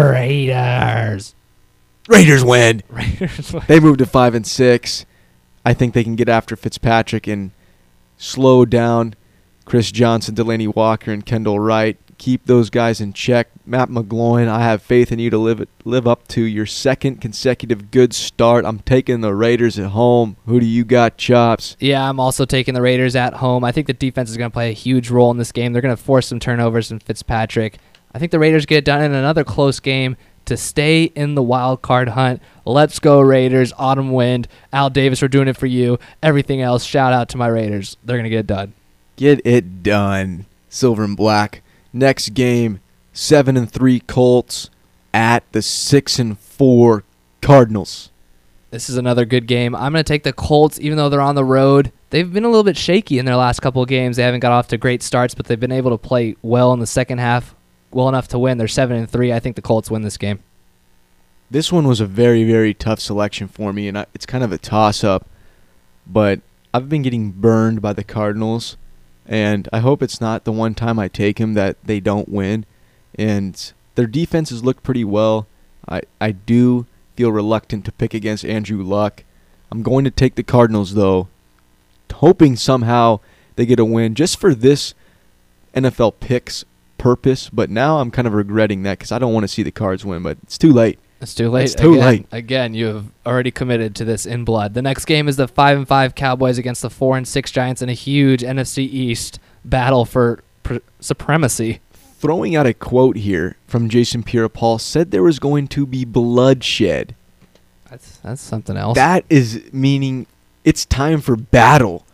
B: Raiders.
A: Raiders win.
B: Raiders.
A: They moved to five and six. I think they can get after Fitzpatrick and slow down Chris Johnson, Delaney Walker, and Kendall Wright. Keep those guys in check. Matt McGloin, I have faith in you to live live up to your second consecutive good start. I'm taking the Raiders at home. Who do you got, Chops?
B: Yeah, I'm also taking the Raiders at home. I think the defense is going to play a huge role in this game. They're going to force some turnovers in Fitzpatrick. I think the Raiders get it done in another close game to stay in the wild card hunt. Let's go Raiders. Autumn wind. Al Davis, we're doing it for you. Everything else, shout out to my Raiders. They're going to get it done.
A: Get it done. Silver and black. Next game, seven and three Colts at the six and four Cardinals.
B: This is another good game. I'm going to take the Colts, even though they're on the road. They've been a little bit shaky in their last couple of games. They haven't got off to great starts, but they've been able to play well in the second half, well enough to win. They're seven and three. I think the Colts win this game.
A: This one was a very, very tough selection for me, and I, it's kind of a toss-up. But I've been getting burned by the Cardinals, and I hope it's not the one time I take them that they don't win. And their defenses look pretty well. I, I do feel reluctant to pick against Andrew Luck. I'm going to take the Cardinals, though, hoping somehow they get a win just for this N F L picks purpose. But now I'm kind of regretting that because I don't want to see the Cards win, but it's too late.
B: It's too late.
A: It's too
B: again,
A: late.
B: Again, you have already committed to this in blood. The next game is the five and five Cowboys against the four and six Giants in a huge N F C East battle for pr- supremacy.
A: Throwing out a quote here from Jason Pierre-Paul, said there was going to be bloodshed.
B: That's that's something else.
A: That is meaning it's time for battle.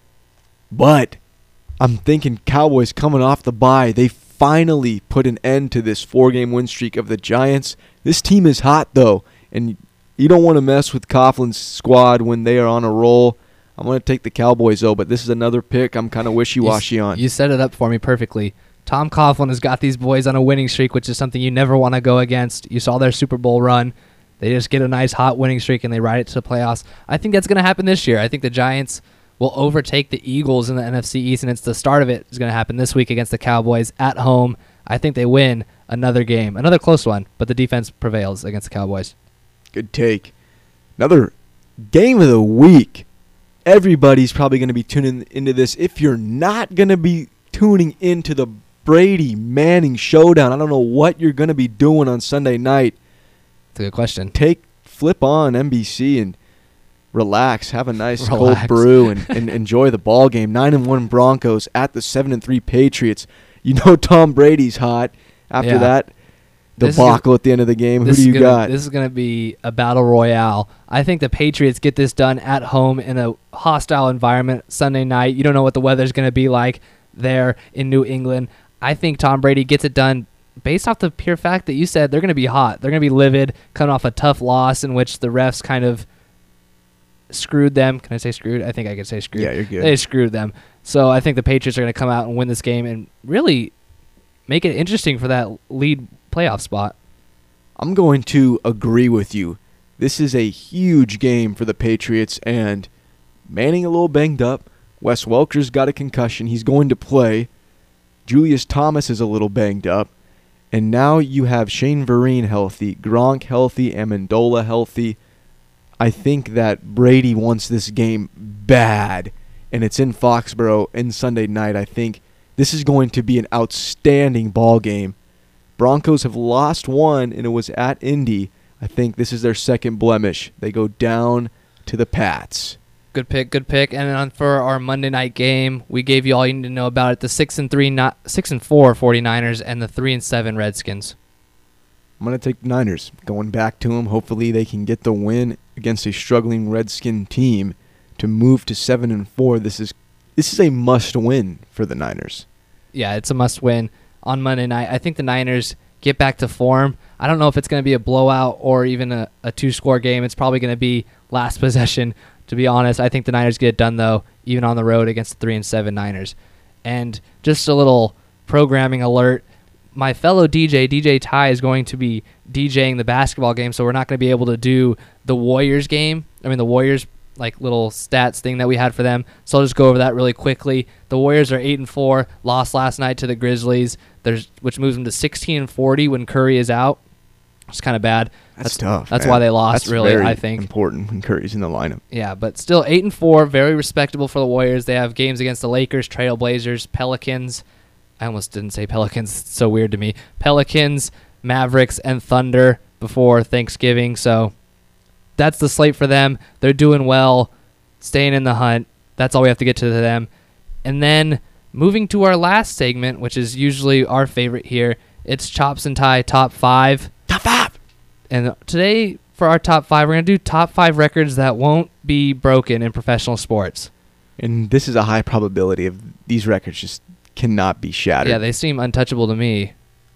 A: But I'm thinking Cowboys coming off the bye, they finally put an end to this four-game win streak of the Giants. This team is hot, though, and you don't want to mess with Coughlin's squad when they are on a roll. I'm going to take the Cowboys, though, but this is another pick I'm kind of wishy-washy
B: you,
A: on.
B: You set it up for me perfectly. Tom Coughlin has got these boys on a winning streak, which is something you never want to go against. You saw their Super Bowl run. They just get a nice hot winning streak, and they ride it to the playoffs. I think that's going to happen this year. I think the Giants will overtake the Eagles in the N F C East, and it's the start of it is going to happen this week against the Cowboys at home. I think they win another game, another close one, but the defense prevails against the Cowboys.
A: Good take. Another game of the week. Everybody's probably going to be tuning into this. If you're not going to be tuning into the Brady Manning showdown, I don't know what you're going to be doing on Sunday night.
B: That's a good question.
A: Take flip on N B C and relax, have a nice
B: Relax.
A: cold brew, and, and enjoy the ball game. Nine and one Broncos at the seven and three Patriots. You know Tom Brady's hot. After
B: Yeah.
A: that
B: This is
A: debacle at the end of the game, who
B: This
A: do
B: is
A: you
B: gonna,
A: got?
B: This is going to be a battle royale. I think the Patriots get this done at home in a hostile environment Sunday night. You don't know what the weather's going to be like there in New England. I think Tom Brady gets it done based off the pure fact that you said they're going to be hot. They're going to be livid, coming off a tough loss in which the refs kind of screwed them. Can I say screwed? I think I can say screwed.
A: Yeah, you're good.
B: They screwed them. So I think the Patriots are going to come out and win this game and really make it interesting for that lead playoff spot.
A: I'm going to agree with you. This is a huge game for the Patriots, and Manning a little banged up. Wes Welker's got a concussion. He's going to play. Julius Thomas is a little banged up. And now you have Shane Vereen healthy, Gronk healthy, Amendola healthy. I think that Brady wants this game bad, and it's in Foxborough in Sunday night. I think this is going to be an outstanding ball game. Broncos have lost one, and it was at Indy. I think this is their second blemish. They go down to the Pats.
B: Good pick, good pick. And then on for our Monday night game, we gave you all you need to know about it: the six and three, not six and four 49ers, and the three and seven Redskins.
A: I'm gonna take the Niners. Going back to them. Hopefully they can get the win against a struggling Redskin team to move to seven and four. This is this is a must-win for the Niners.
B: Yeah, it's a must-win on Monday night. I think the Niners get back to form. I don't know if it's going to be a blowout or even a, a two-score game. It's probably going to be last possession, to be honest. I think the Niners get it done, though, even on the road against the three and seven Niners. And just a little programming alert. My fellow D J, D J Ty, is going to be DJing the basketball game, so we're not going to be able to do the Warriors game. I mean, the Warriors like little stats thing that we had for them. So I'll just go over that really quickly. The Warriors are eight and four, lost last night to the Grizzlies, There's which moves them to sixteen and forty when Curry is out. It's kind of bad.
A: That's, that's tough.
B: That's
A: man.
B: why they lost.
A: That's
B: really,
A: very
B: I think
A: important when Curry's in the lineup.
B: Yeah, but still eight and four, very respectable for the Warriors. They have games against the Lakers, Trailblazers, Pelicans. I almost didn't say Pelicans. It's so weird to me. Pelicans, Mavericks, and Thunder before Thanksgiving. So that's the slate for them. They're doing well, staying in the hunt. That's all we have to get to them. And then moving to our last segment, which is usually our favorite here, it's Chops and Ty Top five.
A: Top five!
B: And today, for our top five, we're going to do top five records that won't be broken in professional sports.
A: And this is a high probability of these records just cannot be shattered.
B: Yeah, they seem untouchable to me.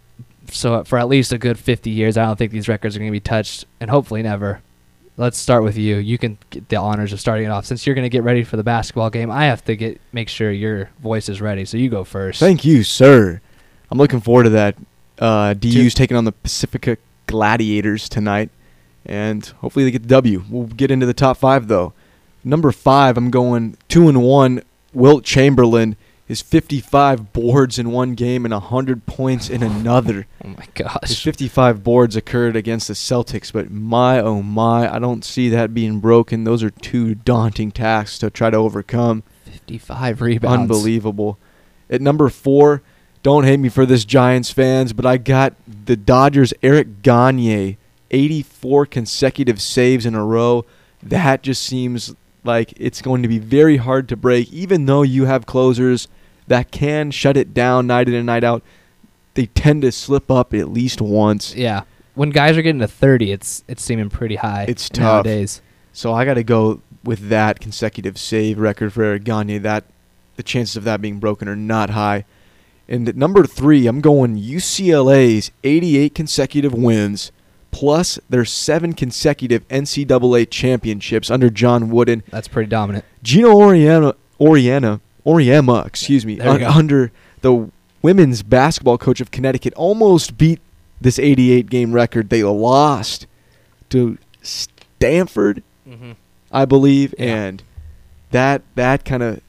B: So for at least a good fifty years, I don't think these records are going to be touched, and hopefully never. Let's start with you. You can get the honors of starting it off. Since you're going to get ready for the basketball game, I have to get make sure your voice is ready, so you go first.
A: Thank you, sir. I'm looking forward to that. Uh, D U's taking on the Pacifica Gladiators tonight, and hopefully they get the W. We'll get into the top five, though. Number five, I'm going two and one. Wilt Chamberlain. His fifty-five boards in one game and one hundred points in another.
B: Oh, my gosh.
A: His fifty-five boards occurred against the Celtics, but my, oh, my, I don't see that being broken. Those are two daunting tasks to try to overcome.
B: fifty-five rebounds.
A: Unbelievable. At number four, don't hate me for this, Giants fans, but I got the Dodgers' Eric Gagne, eighty-four consecutive saves in a row. That just seems like it's going to be very hard to break, even though you have closers that can shut it down night in and night out. They tend to slip up at least once.
B: Yeah. When guys are getting to thirty, it's it's seeming pretty high.
A: It's tough.
B: Nowadays.
A: So I got to go with that consecutive save record for Eric Gagne. That the chances of that being broken are not high. And at number three, I'm going U C L A's eighty-eight consecutive wins, plus their seven consecutive N C double A championships under John Wooden.
B: That's pretty dominant.
A: Gino Oriana, Oriana, Oriema, excuse me,
B: There we
A: un-
B: go.
A: under the women's basketball coach of Connecticut, almost beat this eighty-eight game record. They lost to Stanford,
B: Mm-hmm.
A: I believe,
B: Yeah.
A: and that that kind of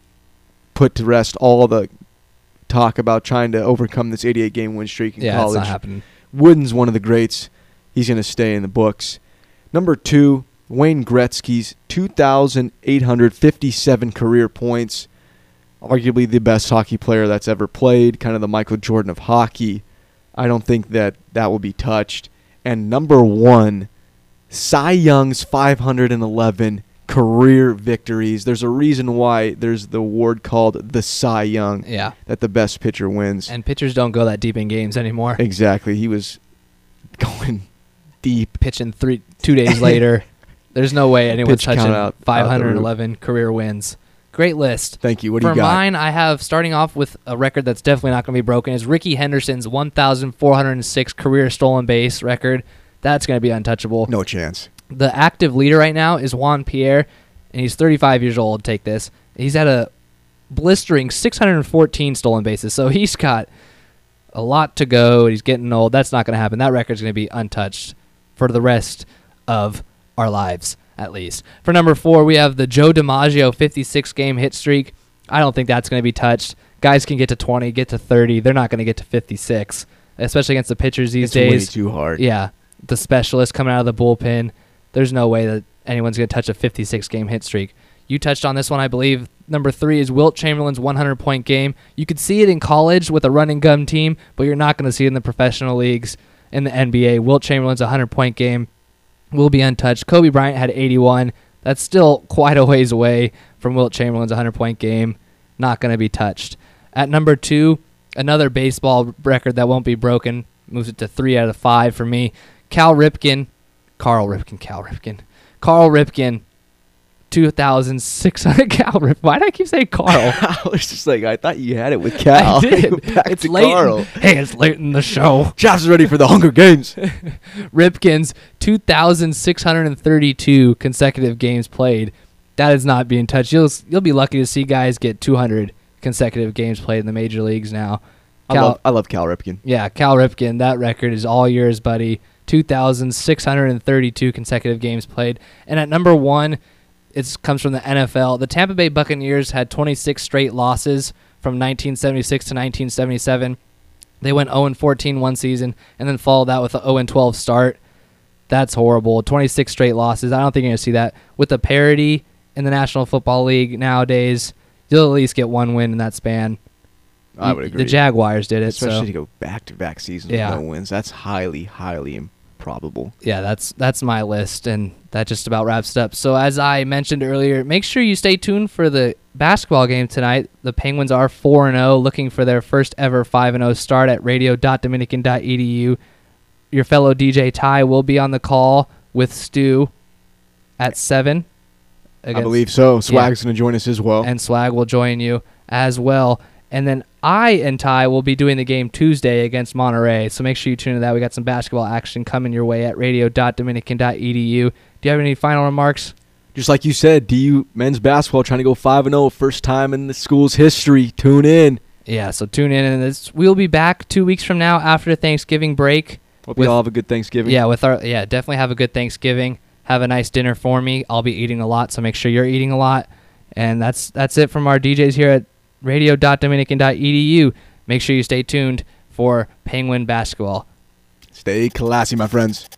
A: put to rest all the talk about trying to overcome this eighty-eight game win streak in
B: Yeah,
A: college.
B: it's not happening.
A: Wooden's one of the greats. He's going to stay in the books. Number two, Wayne Gretzky's two thousand eight hundred fifty-seven career points. Arguably the best hockey player that's ever played, kind of the Michael Jordan of hockey. I don't think that that will be touched. And number one, Cy Young's five hundred eleven career victories. There's a reason why there's the award called the Cy Young.
B: Yeah.
A: That the best pitcher wins.
B: And pitchers don't go that deep in games anymore.
A: Exactly. He was going deep.
B: Pitching three two days later. There's no way anyone's
A: Pitch count
B: touching
A: out- out the
B: five hundred eleven career wins. Great list.
A: Thank you. What do
B: For
A: you got?
B: mine, I have, starting off with a record that's definitely not going to be broken, is Ricky Henderson's one thousand four hundred six career stolen base record. That's going to be untouchable.
A: No chance.
B: The active leader right now is Juan Pierre, and he's thirty-five years old. Take this. He's at a blistering six hundred fourteen stolen bases, so he's got a lot to go. He's getting old. That's not going to happen. That record's going to be untouched for the rest of our lives, at least. For number four, we have the Joe DiMaggio fifty-six game hit streak. I don't think that's going to be touched. Guys can get to twenty, get to thirty. They're not going to get to fifty-six, especially against the pitchers these
A: It's
B: days.
A: way too hard.
B: Yeah, the specialists coming out of the bullpen. There's no way that anyone's going to touch a fifty-six game hit streak. You touched on this one, I believe. Number three is Wilt Chamberlain's one hundred point game. You could see it in college with a run and gun team, but you're not going to see it in the professional leagues in the N B A. Wilt Chamberlain's one hundred point game will be untouched. Kobe Bryant had eighty-one. That's still quite a ways away from Wilt Chamberlain's one hundred point game. Not going to be touched. At number two, another baseball record that won't be broken. Moves it to three out of five for me. Cal Ripken. Carl Ripken. Cal Ripken. Carl Ripken. two thousand six hundred Cal Ripken. Why did I keep saying Carl?
A: I was just like, I thought you had it with Cal.
B: I did.
A: Back
B: It's
A: to
B: late.
A: Carl.
B: In, hey, it's late in the show.
A: Chops is ready for the Hunger Games.
B: Ripken's two thousand six hundred thirty-two consecutive games played. That is not being touched. You'll you'll be lucky to see guys get two hundred consecutive games played in the major leagues now.
A: I
B: Cal,
A: love, I love Cal Ripken.
B: yeah, Cal Ripken. That record is all yours, buddy. two thousand six hundred thirty-two consecutive games played. And at number one, it comes from the N F L. The Tampa Bay Buccaneers had twenty-six straight losses from nineteen seventy-six to nineteen seventy-seven. They went oh and fourteen one season and then followed that with an oh and twelve start. That's horrible. twenty-six straight losses. I don't think you're going to see that. With the parity in the National Football League nowadays, you'll at least get one win in that span.
A: I would
B: Y-
A: agree.
B: The Jaguars did it.
A: Especially
B: so.
A: to go back-to-back seasons
B: Yeah.
A: with no wins. That's highly, highly improbable.
B: Yeah, that's that's my list, and that just about wraps it up. So as I mentioned earlier, make sure you stay tuned for the basketball game tonight. The Penguins are four and oh, looking for their first ever five and oh start at radio dot dominican dot e d u. Your fellow D J Ty will be on the call with Stu at seven.
A: I
B: against-
A: believe so. Swag's
B: Yeah.
A: going to join us as well.
B: and Swag will join you as well. And then I and Ty will be doing the game Tuesday against Monterey, so make sure you tune into that. We got some basketball action coming your way at radio dot dominican dot e d u. Do you have any final remarks?
A: Just like you said, D U men's basketball trying to go five and oh, first time in the school's history. Tune in.
B: Yeah, so tune in. And this, we'll be back two weeks from now after the Thanksgiving break.
A: Hope
B: With-
A: you all have a good Thanksgiving.
B: Yeah, with our yeah, definitely have a good Thanksgiving. Have a nice dinner for me. I'll be eating a lot, so make sure you're eating a lot. And that's that's it from our D Js here at radio dot dominican dot e d u. Make sure you stay tuned for Penguin basketball.
A: Stay classy, my friends.